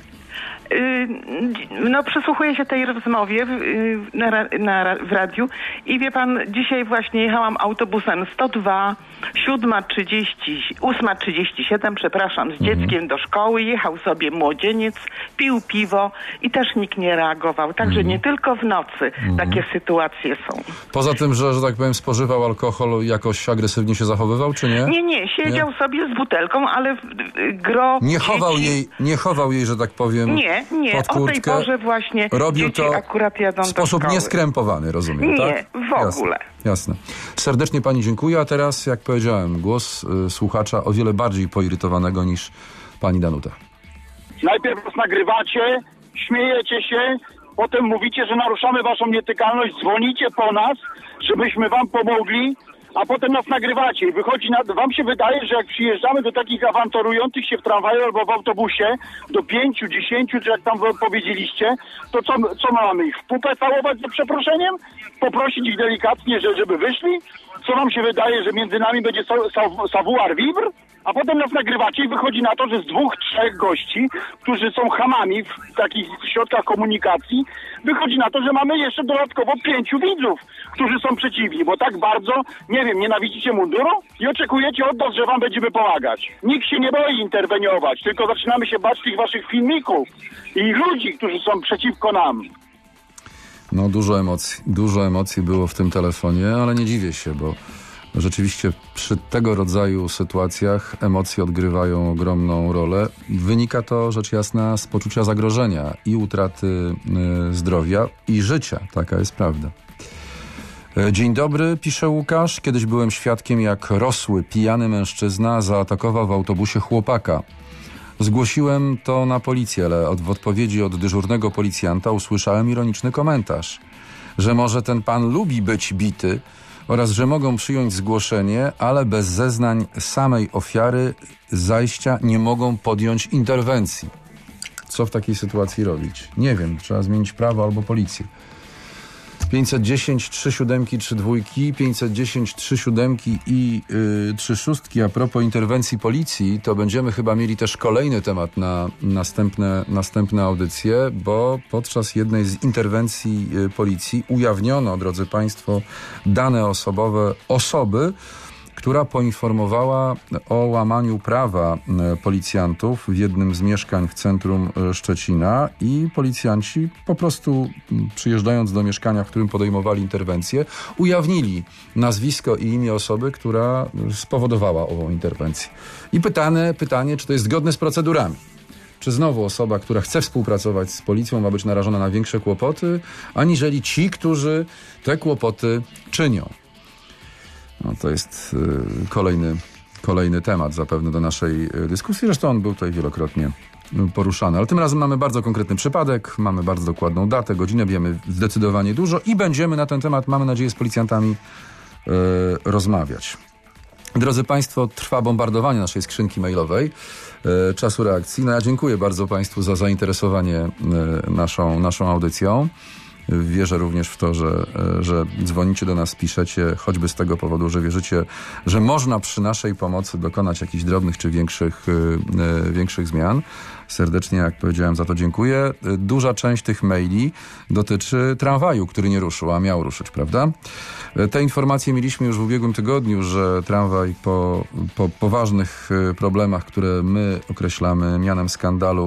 [SPEAKER 18] No, przysłuchuję się tej rozmowie na, na, w radiu i wie pan, dzisiaj właśnie jechałam autobusem sto dwa, siódma trzydzieści, ósma trzydzieści siedem, przepraszam, z dzieckiem mhm. do szkoły. Jechał sobie młodzieniec, pił piwo i też nikt nie reagował. Także mhm. nie tylko w nocy mhm. takie sytuacje są.
[SPEAKER 3] Poza tym, że, że tak powiem, spożywał alkohol, jakoś agresywnie się zachowywał, czy nie?
[SPEAKER 18] Nie, nie, siedział nie? sobie z butelką, ale gro
[SPEAKER 3] nie chował
[SPEAKER 18] dzieci...
[SPEAKER 3] jej, nie chował jej, że tak powiem.
[SPEAKER 18] Nie, nie,
[SPEAKER 3] pod kurtkę.
[SPEAKER 18] O tej porze właśnie
[SPEAKER 3] robił
[SPEAKER 18] dzieci
[SPEAKER 3] to
[SPEAKER 18] akurat jadą
[SPEAKER 3] w sposób
[SPEAKER 18] do szkoły.
[SPEAKER 3] nieskrępowany, rozumiem,
[SPEAKER 18] nie,
[SPEAKER 3] tak?
[SPEAKER 18] Nie, w ogóle.
[SPEAKER 3] Jasne, jasne. Serdecznie pani dziękuję, a teraz, jak powiedziałem, głos y, słuchacza o wiele bardziej poirytowanego niż pani Danuta.
[SPEAKER 19] Najpierw nas nagrywacie, śmiejecie się, potem mówicie, że naruszamy waszą nietykalność, dzwonicie po nas, żebyśmy wam pomogli, a potem nas nagrywacie i wychodzi na, wam się wydaje, że jak przyjeżdżamy do takich awanturujących się w tramwaju albo w autobusie do pięciu, dziesięciu, czy jak tam powiedzieliście, to co, co mamy ich w pupę całować za przeproszeniem? Poprosić ich delikatnie, że, żeby wyszli? Co wam się wydaje, że między nami będzie savoir vivre? A potem nas nagrywacie i wychodzi na to, że z dwóch, trzech gości, którzy są chamami w takich środkach komunikacji, wychodzi na to, że mamy jeszcze dodatkowo pięciu widzów, którzy są przeciwni, bo tak bardzo, nie wiem, nienawidzicie munduru i oczekujecie od nas, że wam będziemy pomagać. Nikt się nie boi interweniować, tylko zaczynamy się bać tych waszych filmików i ludzi, którzy są przeciwko nam.
[SPEAKER 3] No dużo emocji, dużo emocji było w tym telefonie, ale nie dziwię się, bo rzeczywiście przy tego rodzaju sytuacjach emocje odgrywają ogromną rolę. Wynika to rzecz jasna z poczucia zagrożenia i utraty y, zdrowia i życia. Taka jest prawda. Dzień dobry, pisze Łukasz. Kiedyś byłem świadkiem, jak rosły, pijany mężczyzna zaatakował w autobusie chłopaka. Zgłosiłem to na policję, ale od, w odpowiedzi od dyżurnego policjanta usłyszałem ironiczny komentarz, że może ten pan lubi być bity oraz że mogą przyjąć zgłoszenie, ale bez zeznań samej ofiary zajścia nie mogą podjąć interwencji. Co w takiej sytuacji robić? Nie wiem, trzeba zmienić prawo albo policję. pięćset dziesięć, trzy siódemki, trzy dwójki, pięćset dziesięć, trzy siódemki i yy, trzy szóstki. A propos interwencji policji, to będziemy chyba mieli też kolejny temat na następne, następne audycje, bo podczas jednej z interwencji yy, policji ujawniono, drodzy Państwo, dane osobowe osoby, która poinformowała o łamaniu prawa policjantów w jednym z mieszkań w centrum Szczecina i policjanci po prostu przyjeżdżając do mieszkania, w którym podejmowali interwencję, ujawnili nazwisko i imię osoby, która spowodowała ową interwencję. I pytane, pytanie, czy to jest zgodne z procedurami. Czy znowu osoba, która chce współpracować z policją, ma być narażona na większe kłopoty, aniżeli ci, którzy te kłopoty czynią. No, to jest y, kolejny, kolejny temat zapewne do naszej y, dyskusji. Zresztą on był tutaj wielokrotnie poruszane. Ale tym razem mamy bardzo konkretny przypadek, mamy bardzo dokładną datę, godzinę, wiemy zdecydowanie dużo i będziemy na ten temat, mamy nadzieję, z policjantami yy, rozmawiać. Drodzy Państwo, trwa bombardowanie naszej skrzynki mailowej yy, czasu reakcji. No ja dziękuję bardzo Państwu za zainteresowanie yy, naszą, naszą audycją. Wierzę również w to, że, że dzwonicie do nas, piszecie, choćby z tego powodu, że wierzycie, że można przy naszej pomocy dokonać jakichś drobnych czy większych, yy, większych zmian. Serdecznie, jak powiedziałem, za to dziękuję. Duża część tych maili dotyczy tramwaju, który nie ruszył, a miał ruszyć, prawda? Te informacje mieliśmy już w ubiegłym tygodniu, że tramwaj po, po poważnych problemach, które my określamy mianem skandalu,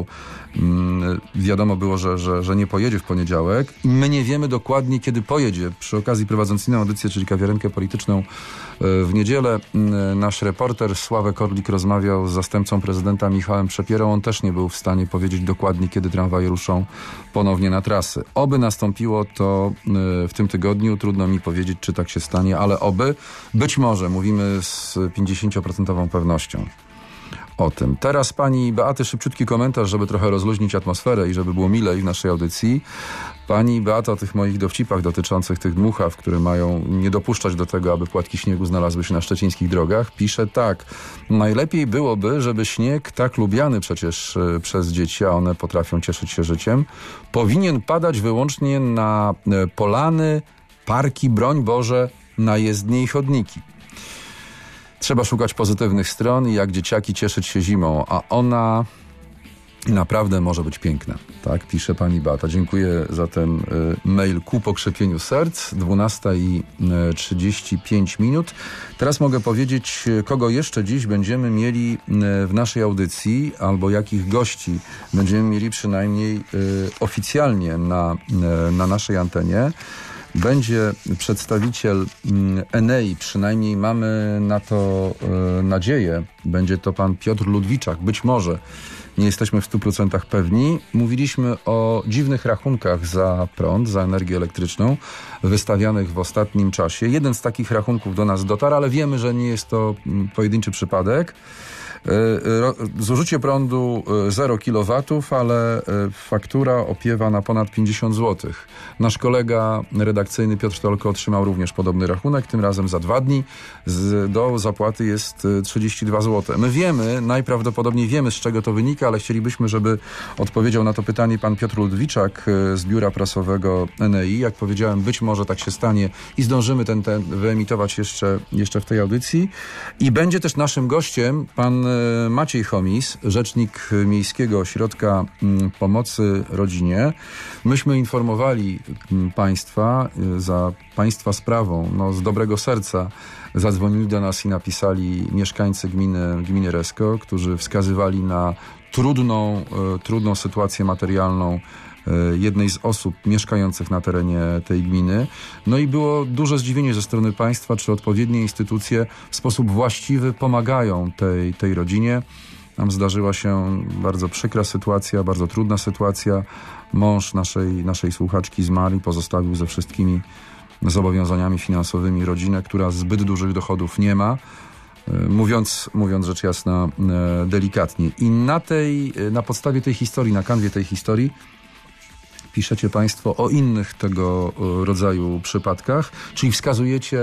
[SPEAKER 3] wiadomo było, że, że, że nie pojedzie w poniedziałek i my nie wiemy dokładnie, kiedy pojedzie. Przy okazji, prowadząc inną audycję, czyli kawiarenkę polityczną, w niedzielę nasz reporter Sławek Orlik rozmawiał z zastępcą prezydenta Michałem Przepierą. On też nie był w stanie powiedzieć dokładnie, kiedy tramwaje ruszą ponownie na trasy. Oby nastąpiło to w tym tygodniu. Trudno mi powiedzieć, czy tak się stanie, ale oby. Być może, mówimy z pięćdziesięcioprocentową pewnością o tym. Teraz pani Beaty szybciutki komentarz, żeby trochę rozluźnić atmosferę i żeby było milej w naszej audycji. Pani Beata o tych moich dowcipach dotyczących tych dmuchaw, które mają nie dopuszczać do tego, aby płatki śniegu znalazły się na szczecińskich drogach, pisze tak. Najlepiej byłoby, żeby śnieg, tak lubiany przecież y, przez dzieci, a one potrafią cieszyć się życiem, powinien padać wyłącznie na y, polany, parki, broń Boże, na jezdnie i chodniki. Trzeba szukać pozytywnych stron i jak dzieciaki cieszyć się zimą, a ona naprawdę może być piękna. Tak, pisze pani Beata. Dziękuję za ten y, mail ku pokrzepieniu serc. dwunasta i trzydzieści pięć minut. Teraz mogę powiedzieć, kogo jeszcze dziś będziemy mieli y, w naszej audycji, albo jakich gości będziemy mieli przynajmniej y, oficjalnie na, y, na naszej antenie. Będzie przedstawiciel Enei, przynajmniej mamy na to y, nadzieję. Będzie to pan Piotr Ludwiczak, być może. Nie jesteśmy w stu procentach pewni. Mówiliśmy o dziwnych rachunkach za prąd, za energię elektryczną wystawianych w ostatnim czasie. Jeden z takich rachunków do nas dotarł, ale wiemy, że nie jest to pojedynczy przypadek. Zużycie prądu zero kilowatów, ale faktura opiewa na ponad pięćdziesiąt złotych. Nasz kolega redakcyjny Piotr Tolko otrzymał również podobny rachunek, tym razem za dwa dni. Z, do zapłaty jest trzydzieści dwa złote. My wiemy, najprawdopodobniej wiemy, z czego to wynika, ale chcielibyśmy, żeby odpowiedział na to pytanie pan Piotr Ludwiczak z biura prasowego Enei. Jak powiedziałem, być może tak się stanie i zdążymy ten, ten wyemitować jeszcze, jeszcze w tej audycji. I będzie też naszym gościem pan Maciej Chomis, rzecznik Miejskiego Ośrodka Pomocy Rodzinie. Myśmy informowali państwa za państwa sprawą, no z dobrego serca zadzwonili do nas i napisali mieszkańcy gminy, gminy Resko, którzy wskazywali na trudną, trudną sytuację materialną jednej z osób mieszkających na terenie tej gminy. No i było duże zdziwienie ze strony państwa, czy odpowiednie instytucje w sposób właściwy pomagają tej, tej rodzinie. Nam zdarzyła się bardzo przykra sytuacja, bardzo trudna sytuacja. Mąż naszej, naszej słuchaczki zmarł i pozostawił ze wszystkimi zobowiązaniami finansowymi rodzinę, która zbyt dużych dochodów nie ma. Mówiąc, mówiąc rzecz jasna, delikatnie. I na tej, na podstawie tej historii, na kanwie tej historii piszecie państwo o innych tego rodzaju przypadkach, czyli wskazujecie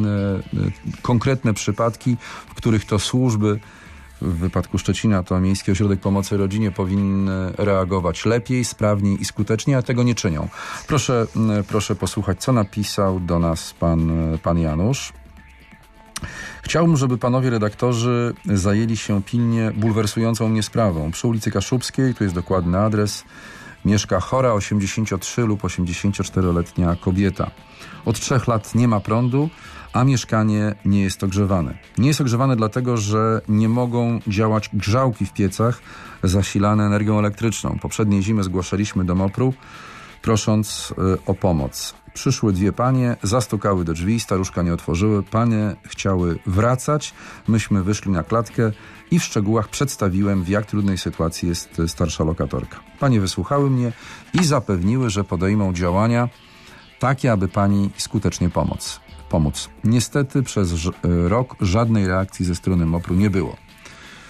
[SPEAKER 3] konkretne przypadki, w których to służby, w wypadku Szczecina to Miejski Ośrodek Pomocy Rodzinie, powinny reagować lepiej, sprawniej i skutecznie, a tego nie czynią. Proszę, proszę posłuchać, co napisał do nas pan, pan Janusz. Chciałbym, żeby panowie redaktorzy zajęli się pilnie bulwersującą mnie sprawą. Przy ulicy Kaszubskiej, tu jest dokładny adres, mieszka chora osiemdziesięcio trzy lub osiemdziesięcioczteroletnia kobieta. Od trzech lat nie ma prądu, a mieszkanie nie jest ogrzewane. Nie jest ogrzewane dlatego, że nie mogą działać grzałki w piecach zasilane energią elektryczną. Poprzedniej zimy zgłaszaliśmy do MOPR-u, prosząc y, o pomoc. Przyszły dwie panie, zastukały do drzwi, staruszka nie otworzyły, panie chciały wracać, myśmy wyszli na klatkę i w szczegółach przedstawiłem, w jak trudnej sytuacji jest starsza lokatorka. Panie wysłuchały mnie i zapewniły, że podejmą działania takie, aby pani skutecznie pomóc. pomóc. Niestety przez rok żadnej reakcji ze strony MOPR-u nie było. W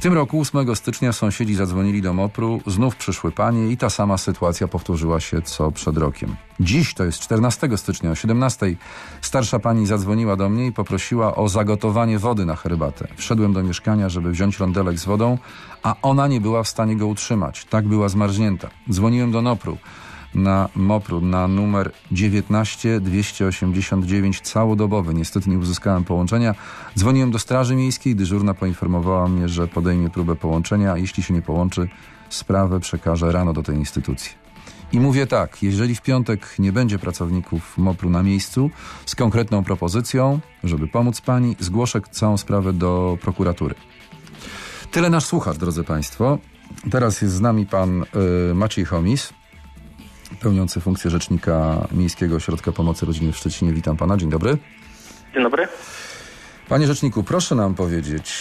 [SPEAKER 3] W tym roku ósmego stycznia sąsiedzi zadzwonili do MOPR-u, znów przyszły panie i ta sama sytuacja powtórzyła się co przed rokiem. Dziś, to jest czternastego stycznia o siedemnastej, starsza pani zadzwoniła do mnie i poprosiła o zagotowanie wody na herbatę. Wszedłem do mieszkania, żeby wziąć rondelek z wodą, a ona nie była w stanie go utrzymać. Tak była zmarznięta. Dzwoniłem do NOPR-u. Na MOPR-u na numer dziewiętnaście dwieście osiemdziesiąt dziewięć całodobowy. Niestety nie uzyskałem połączenia. Dzwoniłem do Straży Miejskiej. Dyżurna poinformowała mnie, że podejmie próbę połączenia, a jeśli się nie połączy, sprawę przekaże rano do tej instytucji. I mówię tak, jeżeli w piątek nie będzie pracowników MOPR-u na miejscu z konkretną propozycją, żeby pomóc pani, zgłoszę całą sprawę do prokuratury. Tyle nasz słuchacz, drodzy państwo. Teraz jest z nami pan y, Maciej Chomis, pełniący funkcję rzecznika Miejskiego Ośrodka Pomocy Rodzinie w Szczecinie. Witam pana. Dzień dobry.
[SPEAKER 20] Dzień dobry.
[SPEAKER 3] Panie rzeczniku, proszę nam powiedzieć,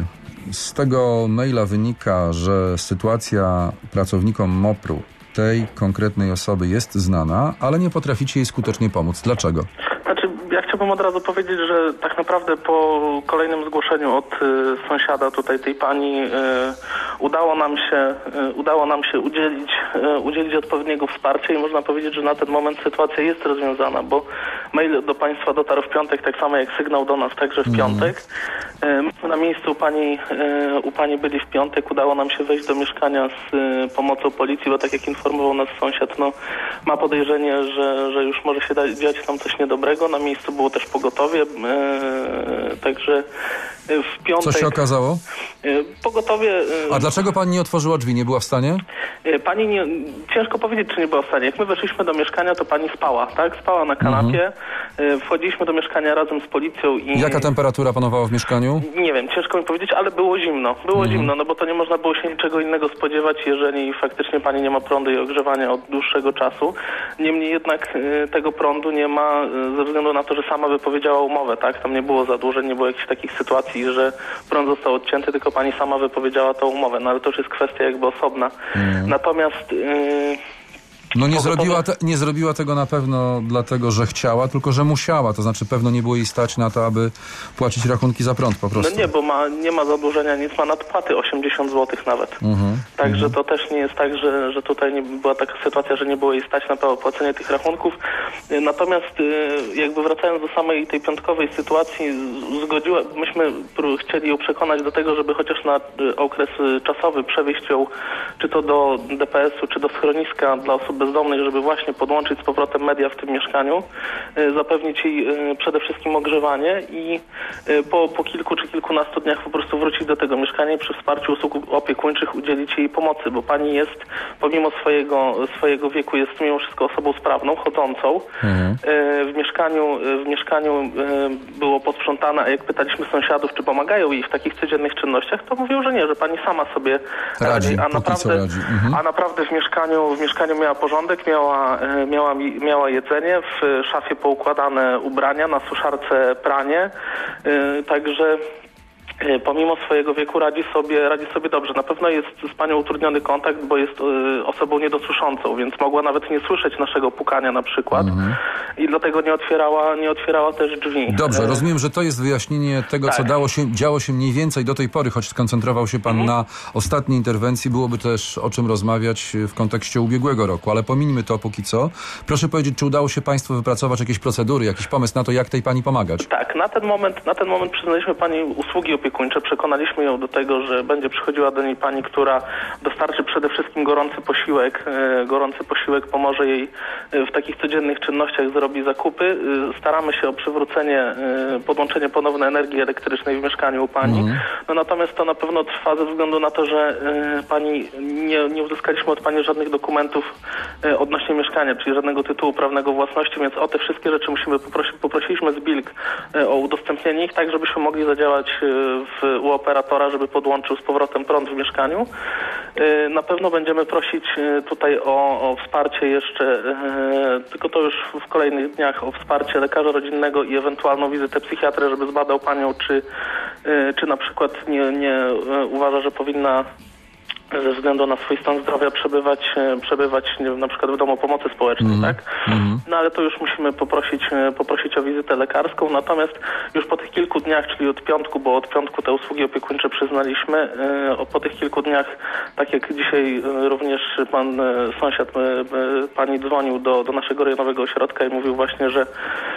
[SPEAKER 3] z tego maila wynika, że sytuacja pracownikom MOPR-u tej konkretnej osoby jest znana, ale nie potraficie jej skutecznie pomóc. Dlaczego?
[SPEAKER 20] Znaczy, ja chciałbym od razu powiedzieć, że tak naprawdę po kolejnym zgłoszeniu od y, sąsiada tutaj tej pani y, udało nam się y, udało nam się udzielić, y, udzielić odpowiedniego wsparcia i można powiedzieć, że na ten moment sytuacja jest rozwiązana, bo mail do państwa dotarł w piątek, tak samo jak sygnał do nas także w piątek. Y, na miejscu u pani, y, u pani byli w piątek, udało nam się wejść do mieszkania z y, pomocą policji, bo tak jak informował nas sąsiad, no ma podejrzenie, że, że już może się da, dziać tam coś niedobrego. Na miejscu było też pogotowie, e, także w piątek...
[SPEAKER 3] Co się okazało?
[SPEAKER 20] E, pogotowie... E,
[SPEAKER 3] A dlaczego pani nie otworzyła drzwi? Nie była w stanie?
[SPEAKER 20] E, pani nie... Ciężko powiedzieć, czy nie była w stanie. Jak my weszliśmy do mieszkania, to pani spała, tak? Spała na kanapie. Mhm. E, wchodziliśmy do mieszkania razem z policją i...
[SPEAKER 3] Jaka temperatura panowała w mieszkaniu?
[SPEAKER 20] Nie wiem, ciężko mi powiedzieć, ale było zimno. Było mhm. zimno, no bo to nie można było się niczego innego spodziewać, jeżeli faktycznie pani nie ma prądu i ogrzewania od dłuższego czasu. Niemniej jednak e, tego prądu nie ma e, ze względu na to, że sama wypowiedziała umowę, tak? Tam nie było zadłużeń, nie było jakichś takich sytuacji, że prąd został odcięty, tylko pani sama wypowiedziała tą umowę. No ale to już jest kwestia jakby osobna. Mm. Natomiast... Yy...
[SPEAKER 3] No nie zrobiła, te, nie zrobiła tego na pewno dlatego, że chciała, tylko że musiała. To znaczy pewno nie było jej stać na to, aby płacić rachunki za prąd po prostu.
[SPEAKER 20] No nie, bo ma, nie ma zadłużenia, nic ma nadpłaty, osiemdziesiąt złotych nawet. Mhm. Także mhm. to też nie jest tak, że, że tutaj nie była taka sytuacja, że nie było jej stać na płacenie tych rachunków. Natomiast jakby wracając do samej tej piątkowej sytuacji, zgodziła, myśmy chcieli ją przekonać do tego, żeby chociaż na okres czasowy przewieźć ją czy to do D P S-u, czy do schroniska dla osób bezdomnych, żeby właśnie podłączyć z powrotem media w tym mieszkaniu, zapewnić jej przede wszystkim ogrzewanie i po, po kilku czy kilkunastu dniach po prostu wrócić do tego mieszkania i przy wsparciu usług opiekuńczych udzielić jej pomocy, bo pani jest, pomimo swojego, swojego wieku, jest mimo wszystko osobą sprawną, chodzącą. Mhm. W mieszkaniu, w mieszkaniu było posprzątane, a jak pytaliśmy sąsiadów, czy pomagają jej w takich codziennych czynnościach, to mówią, że nie, że pani sama sobie radzi, radzi a, naprawdę, radzi. Mhm. a naprawdę w mieszkaniu, w mieszkaniu miała porządek, miała, miała, miała jedzenie, w szafie poukładane ubrania, na suszarce pranie, także pomimo swojego wieku radzi sobie, radzi sobie dobrze. Na pewno jest z panią utrudniony kontakt, bo jest y, osobą niedosłyszącą, więc mogła nawet nie słyszeć naszego pukania na przykład mhm. i dlatego nie otwierała, nie otwierała też drzwi.
[SPEAKER 3] Dobrze, rozumiem, że to jest wyjaśnienie tego, tak. co dało się, działo się mniej więcej do tej pory, choć skoncentrował się pan mhm. na ostatniej interwencji. Byłoby też o czym rozmawiać w kontekście ubiegłego roku, ale pomińmy to póki co. Proszę powiedzieć, czy udało się państwu wypracować jakieś procedury, jakiś pomysł na to, jak tej pani pomagać?
[SPEAKER 20] Tak, na ten moment, na ten moment przyznaliśmy pani usługi opiekuńcze. Przekonaliśmy ją do tego, że będzie przychodziła do niej pani, która dostarczy przede wszystkim gorący posiłek. Gorący posiłek pomoże jej w takich codziennych czynnościach, zrobi zakupy. Staramy się o przywrócenie, podłączenie ponowne energii elektrycznej w mieszkaniu u pani. Mhm. No natomiast to na pewno trwa ze względu na to, że pani nie, nie uzyskaliśmy od pani żadnych dokumentów odnośnie mieszkania, czyli żadnego tytułu prawnego własności, więc o te wszystkie rzeczy musimy poprosić. Poprosiliśmy z Bilk o udostępnienie ich, tak żebyśmy mogli zadziałać w, u operatora, żeby podłączył z powrotem prąd w mieszkaniu. Na pewno będziemy prosić tutaj o, o wsparcie jeszcze, tylko to już w kolejnych dniach, o wsparcie lekarza rodzinnego i ewentualną wizytę psychiatry, żeby zbadał panią, czy, czy na przykład nie, nie uważa, że powinna ze względu na swój stan zdrowia przebywać, przebywać nie wiem, na przykład w domu pomocy społecznej, mm. tak? Mm. No ale to już musimy poprosić, poprosić o wizytę lekarską, natomiast już po tych kilku dniach, czyli od piątku, bo od piątku te usługi opiekuńcze przyznaliśmy, po tych kilku dniach, tak jak dzisiaj również pan sąsiad pani dzwonił do, do naszego rejonowego ośrodka i mówił właśnie, że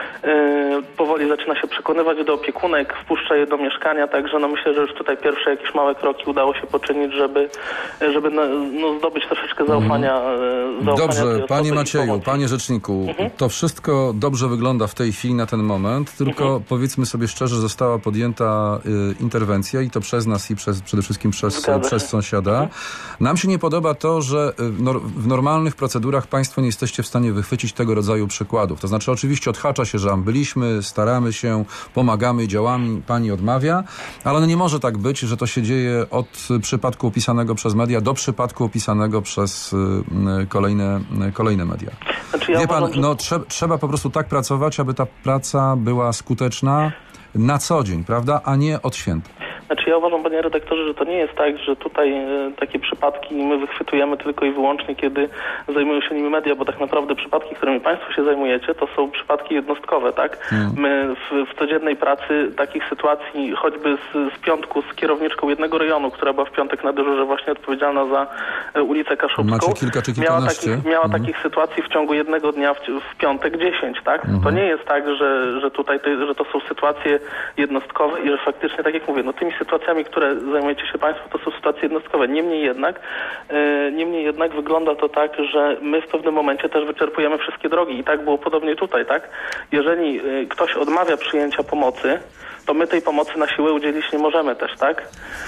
[SPEAKER 20] powoli zaczyna się przekonywać do opiekunek, wpuszcza je do mieszkania, także no myślę, że już tutaj pierwsze jakieś małe kroki udało się poczynić, żeby żeby no, no, zdobyć troszeczkę zaufania. Mm. zaufania
[SPEAKER 3] Dobrze, panie Macieju, panie rzeczniku, mhm. to wszystko dobrze wygląda w tej chwili na ten moment, tylko mhm. powiedzmy sobie szczerze, została podjęta y, interwencja i to przez nas i przez, przede wszystkim przez, przez sąsiada. Mhm. Nam się nie podoba to, że w, nor w normalnych procedurach państwo nie jesteście w stanie wychwycić tego rodzaju przykładów. To znaczy oczywiście odhacza się, że tam byliśmy, staramy się, pomagamy, działamy, pani odmawia, ale no nie może tak być, że to się dzieje od przypadku opisanego przez media do przypadku opisanego przez y, kolejne, y, kolejne media. Znaczy ja Wie pan, uważam, że... no, trze trzeba po prostu tak pracować, aby ta praca była skuteczna na co dzień, prawda, a nie od święta.
[SPEAKER 20] Znaczy ja uważam, panie redaktorze, że to nie jest tak, że tutaj e, takie przypadki my wychwytujemy tylko i wyłącznie, kiedy zajmują się nimi media, bo tak naprawdę przypadki, którymi państwo się zajmujecie, to są przypadki jednostkowe, tak? Hmm. My w, w codziennej pracy takich sytuacji, choćby z, z piątku z kierowniczką jednego rejonu, która była w piątek na dyżurze właśnie odpowiedzialna za e, ulicę Kaszubską,
[SPEAKER 3] Macie kilka czy
[SPEAKER 20] miała takich, miała hmm. takich sytuacji w ciągu jednego dnia w, w piątek dziesięć, tak? Hmm. To nie jest tak, że, że tutaj to, że to są sytuacje jednostkowe i że faktycznie, tak jak mówię, no tymi sytuacjami, które zajmujecie się państwo, to są sytuacje jednostkowe. Niemniej jednak, e, niemniej jednak wygląda to tak, że my w pewnym momencie też wyczerpujemy wszystkie drogi i tak było podobnie tutaj, tak? Jeżeli e, ktoś odmawia przyjęcia pomocy, to my tej pomocy na siłę udzielić nie możemy też, tak?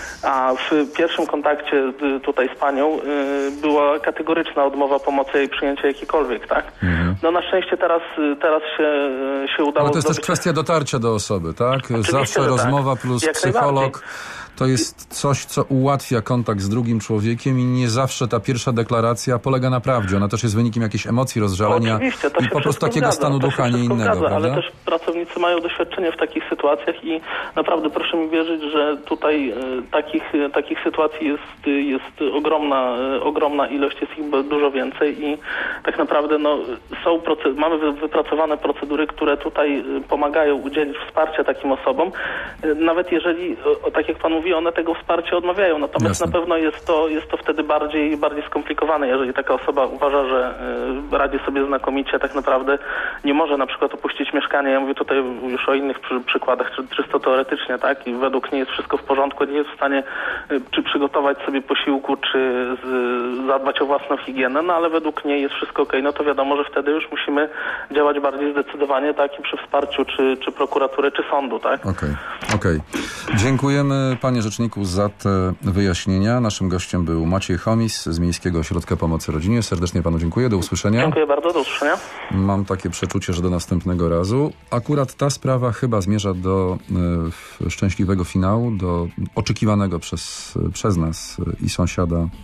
[SPEAKER 20] A w pierwszym kontakcie tutaj z panią y, była kategoryczna odmowa pomocy i przyjęcia jakiejkolwiek, tak? Mhm. No na szczęście teraz, teraz się, się udało.
[SPEAKER 3] Ale to jest
[SPEAKER 20] zdobyć...
[SPEAKER 3] też kwestia dotarcia do osoby, tak? Oczywiście, Zawsze rozmowa tak. plus Jak psycholog. To jest coś, co ułatwia kontakt z drugim człowiekiem i nie zawsze ta pierwsza deklaracja polega na prawdzie. Ona też jest wynikiem jakiejś emocji, rozżalenia i po prostu takiego
[SPEAKER 20] zgadza,
[SPEAKER 3] stanu ducha, nie innego.
[SPEAKER 20] Zgadza,
[SPEAKER 3] prawda?
[SPEAKER 20] Ale też pracownicy mają doświadczenie w takich sytuacjach i naprawdę proszę mi wierzyć, że tutaj e, takich, e, takich sytuacji jest, jest ogromna, e, ogromna ilość, jest ich dużo więcej i tak naprawdę no, są mamy wypracowane procedury, które tutaj pomagają udzielić wsparcia takim osobom, e, nawet jeżeli, o, tak jak pan mówi, one tego wsparcia odmawiają. Natomiast Jasne. na pewno jest to, jest to wtedy bardziej, bardziej skomplikowane. Jeżeli taka osoba uważa, że y, radzi sobie znakomicie, tak naprawdę nie może na przykład opuścić mieszkania. Ja mówię tutaj już o innych przy, przykładach, czy, czysto teoretycznie, tak? I według niej jest wszystko w porządku, nie jest w stanie y, czy przygotować sobie posiłku, czy z, zadbać o własną higienę, no ale według niej jest wszystko okej. No to wiadomo, że wtedy już musimy działać bardziej zdecydowanie, tak? I przy wsparciu, czy, czy prokuratury, czy sądu, tak?
[SPEAKER 3] Okej, okay. okej. Okay. Dziękujemy panie rzeczniku za te wyjaśnienia. Naszym gościem był Maciej Chomis z Miejskiego Ośrodka Pomocy Rodzinie. Serdecznie panu dziękuję. Do usłyszenia.
[SPEAKER 20] Dziękuję bardzo. Do usłyszenia.
[SPEAKER 3] Mam takie przeczucie, że do następnego razu. Akurat ta sprawa chyba zmierza do e, szczęśliwego finału, do oczekiwanego przez, przez nas i sąsiada e,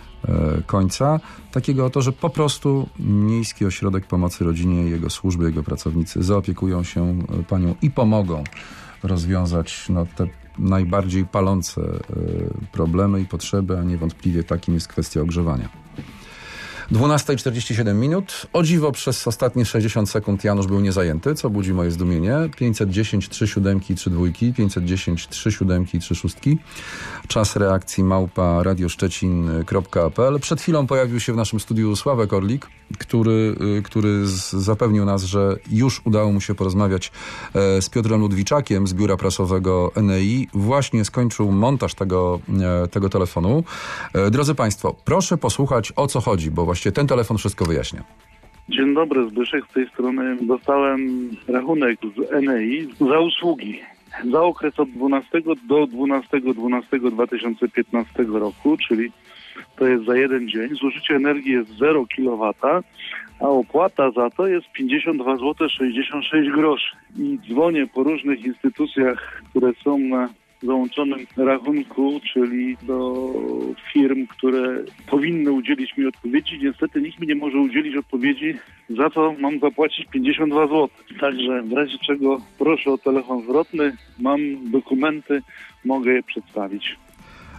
[SPEAKER 3] końca. Takiego oto, że po prostu Miejski Ośrodek Pomocy Rodzinie, jego służby, jego pracownicy zaopiekują się panią i pomogą rozwiązać no, te najbardziej palące y, problemy i potrzeby, a niewątpliwie takim jest kwestia ogrzewania. dwunasta czterdzieści siedem minut. O dziwo przez ostatnie sześćdziesiąt sekund Janusz był niezajęty, co budzi moje zdumienie. pięćset dziesięć trzy siódemki trzy dwójki, pięćset dziesięć trzy siódemki trzy szóstki. Czas reakcji małpa radioszczecin kropka p l. Przed chwilą pojawił się w naszym studiu Sławek Orlik, który, który z, zapewnił nas, że już udało mu się porozmawiać e, z Piotrem Ludwiczakiem z biura prasowego N E I. Właśnie skończył montaż tego, e, tego telefonu. E, drodzy państwo, proszę posłuchać, o co chodzi, bo właściwie ten telefon wszystko wyjaśnia.
[SPEAKER 21] Dzień dobry, Zbyszek z tej strony. Dostałem rachunek z N E I za usługi. Za okres od dwunastego do dwunastego dwunastego dwa tysiące piętnastego roku, czyli to jest za jeden dzień. Zużycie energii jest zero kilowatów, a opłata za to jest pięćdziesiąt dwa złote sześćdziesiąt sześć groszy. I dzwonię po różnych instytucjach, które są na załączonym rachunku, czyli do firm, które powinny udzielić mi odpowiedzi. Niestety nikt mi nie może udzielić odpowiedzi, za co mam zapłacić pięćdziesiąt dwa złote. Także w razie czego proszę o telefon zwrotny, mam dokumenty, mogę je przedstawić.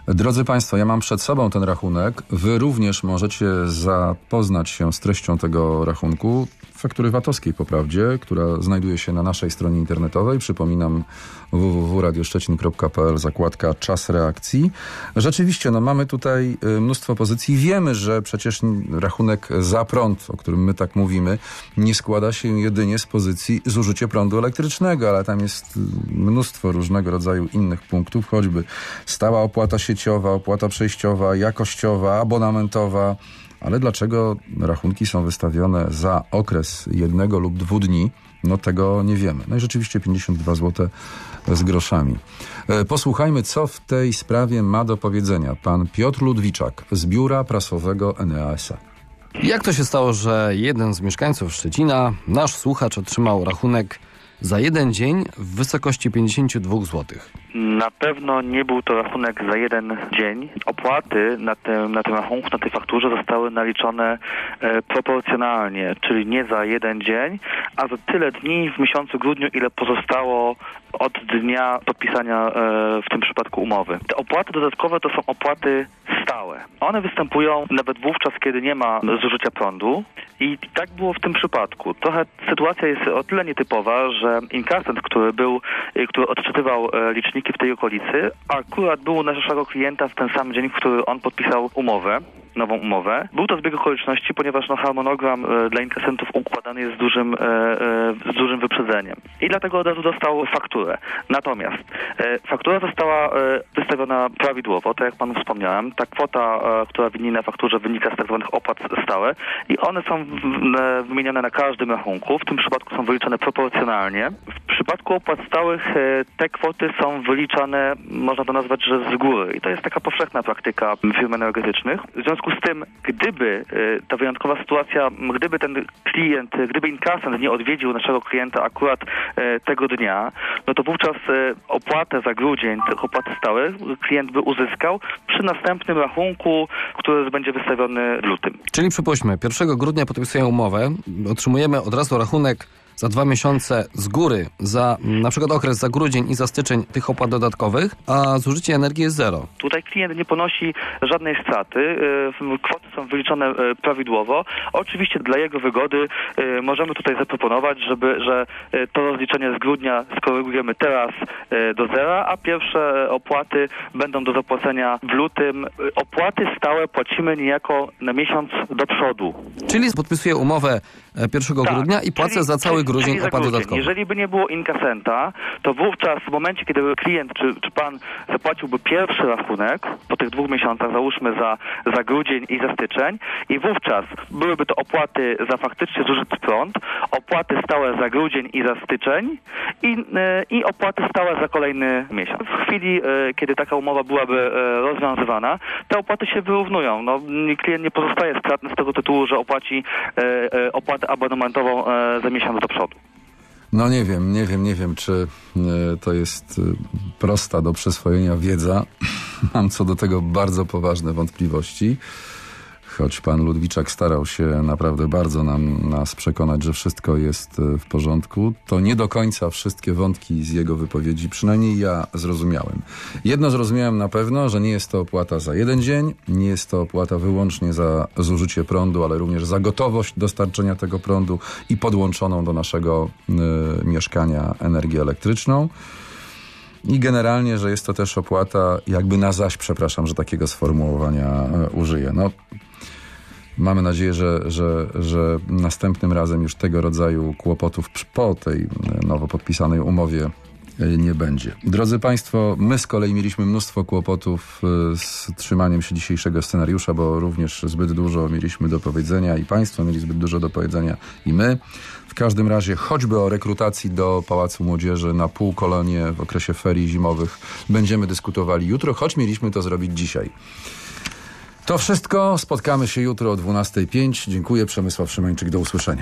[SPEAKER 3] Drodzy Państwo, ja mam przed sobą ten rachunek. Wy również możecie zapoznać się z treścią tego rachunku, faktury vatowskiej po prawdzie, która znajduje się na naszej stronie internetowej. Przypominam w w w kropka radio szczecin kropka p l, zakładka czas reakcji. Rzeczywiście, no mamy tutaj mnóstwo pozycji. Wiemy, że przecież rachunek za prąd, o którym my tak mówimy, nie składa się jedynie z pozycji zużycie prądu elektrycznego, ale tam jest mnóstwo różnego rodzaju innych punktów, choćby stała opłata sieciowa, opłata przejściowa, jakościowa, abonamentowa. Ale dlaczego rachunki są wystawione za okres jednego lub dwóch dni? No tego nie wiemy. No i rzeczywiście pięćdziesiąt dwa złote z groszami. Posłuchajmy, co w tej sprawie ma do powiedzenia pan Piotr Ludwiczak z biura prasowego N E A S A.
[SPEAKER 1] Jak to się stało, że jeden z mieszkańców Szczecina, nasz słuchacz, otrzymał rachunek za jeden dzień w wysokości pięćdziesiąt dwa złote?
[SPEAKER 22] Na pewno nie był to rachunek za jeden dzień. Opłaty na tym, na tym rachunku, na tej fakturze zostały naliczone e, proporcjonalnie, czyli nie za jeden dzień, a za tyle dni w miesiącu grudniu, ile pozostało od dnia podpisania e, w tym przypadku umowy. Te opłaty dodatkowe to są opłaty stałe. One występują nawet wówczas, kiedy nie ma zużycia prądu i tak było w tym przypadku. Trochę sytuacja jest o tyle nietypowa, że inkasent, który był, który odczytywał e, liczniki w tej okolicy, akurat był u naszego klienta w ten sam dzień, w który on podpisał umowę, nową umowę. Był to zbieg okoliczności, ponieważ no, harmonogram e, dla inkasentów układany jest z dużym, e, e, z dużym wyprzedzeniem. I dlatego od razu dostał fakturę. Natomiast e, faktura została e, wystawiona prawidłowo, tak jak panu wspomniałem. Ta kwota, e, która widnieje na fakturze, wynika z tak zwanych opłat stałe i one są w, e, wymienione na każdym rachunku. W tym przypadku są wyliczane proporcjonalnie. W przypadku opłat stałych e, te kwoty są wyliczane, można to nazwać, że z góry. I to jest taka powszechna praktyka firm energetycznych. W związku z tym, gdyby e, ta wyjątkowa sytuacja, gdyby ten klient, gdyby inkasent nie odwiedził naszego klienta akurat e, tego dnia, no to wówczas e, opłatę za grudzień, tych opłat stałych, klient by uzyskał przy następnym rachunku, który będzie wystawiony w lutym.
[SPEAKER 1] Czyli przypuśćmy, pierwszego grudnia podpisujemy umowę, otrzymujemy od razu rachunek za dwa miesiące z góry, za na przykład okres za grudzień i za styczeń tych opłat dodatkowych, a zużycie energii jest zero.
[SPEAKER 22] Tutaj klient nie ponosi żadnej straty, kwoty są wyliczone prawidłowo. Oczywiście dla jego wygody możemy tutaj zaproponować, żeby, że to rozliczenie z grudnia skorygujemy teraz do zera, a pierwsze opłaty będą do zapłacenia w lutym. Opłaty stałe płacimy niejako na miesiąc do przodu.
[SPEAKER 1] Czyli podpisuję umowę pierwszego
[SPEAKER 22] tak,
[SPEAKER 1] grudnia i płacę
[SPEAKER 22] czyli,
[SPEAKER 1] za cały grudzień opłat dodatkowych.
[SPEAKER 22] Jeżeli by nie było inkasenta, to wówczas w momencie, kiedy klient czy, czy pan zapłaciłby pierwszy rachunek po tych dwóch miesiącach, załóżmy za, za grudzień i za styczeń, i wówczas byłyby to opłaty za faktycznie zużyty prąd, opłaty stałe za grudzień i za styczeń i, yy, i opłaty stałe za kolejny miesiąc. W chwili, yy, kiedy taka umowa byłaby yy, rozwiązywana, te opłaty się wyrównują. No, klient nie pozostaje stratny z tego tytułu, że opłaci yy, yy, opłatę abonamentową yy, za miesiąc do przodu.
[SPEAKER 3] No nie wiem, nie wiem, nie wiem, czy y, to jest y, prosta do przyswojenia wiedza. Mam co do tego bardzo poważne wątpliwości. Choć pan Ludwiczak starał się naprawdę bardzo nam, nas przekonać, że wszystko jest w porządku, to nie do końca wszystkie wątki z jego wypowiedzi, przynajmniej ja zrozumiałem. Jedno zrozumiałem na pewno, że nie jest to opłata za jeden dzień, nie jest to opłata wyłącznie za zużycie prądu, ale również za gotowość dostarczenia tego prądu i podłączoną do naszego y, mieszkania energię elektryczną. I generalnie, że jest to też opłata jakby na zaś, przepraszam, że takiego sformułowania y, użyję. No, mamy nadzieję, że, że, że następnym razem już tego rodzaju kłopotów po tej nowo podpisanej umowie nie będzie. Drodzy Państwo, my z kolei mieliśmy mnóstwo kłopotów z trzymaniem się dzisiejszego scenariusza, bo również zbyt dużo mieliśmy do powiedzenia i Państwo mieli zbyt dużo do powiedzenia i my. W każdym razie choćby o rekrutacji do Pałacu Młodzieży na półkolonie w okresie ferii zimowych będziemy dyskutowali jutro, choć mieliśmy to zrobić dzisiaj. To wszystko. Spotkamy się jutro o dwunasta pięć. Dziękuję. Przemysław Szymańczyk. Do usłyszenia.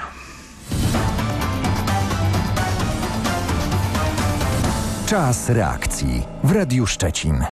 [SPEAKER 23] Czas reakcji w Radiu Szczecin.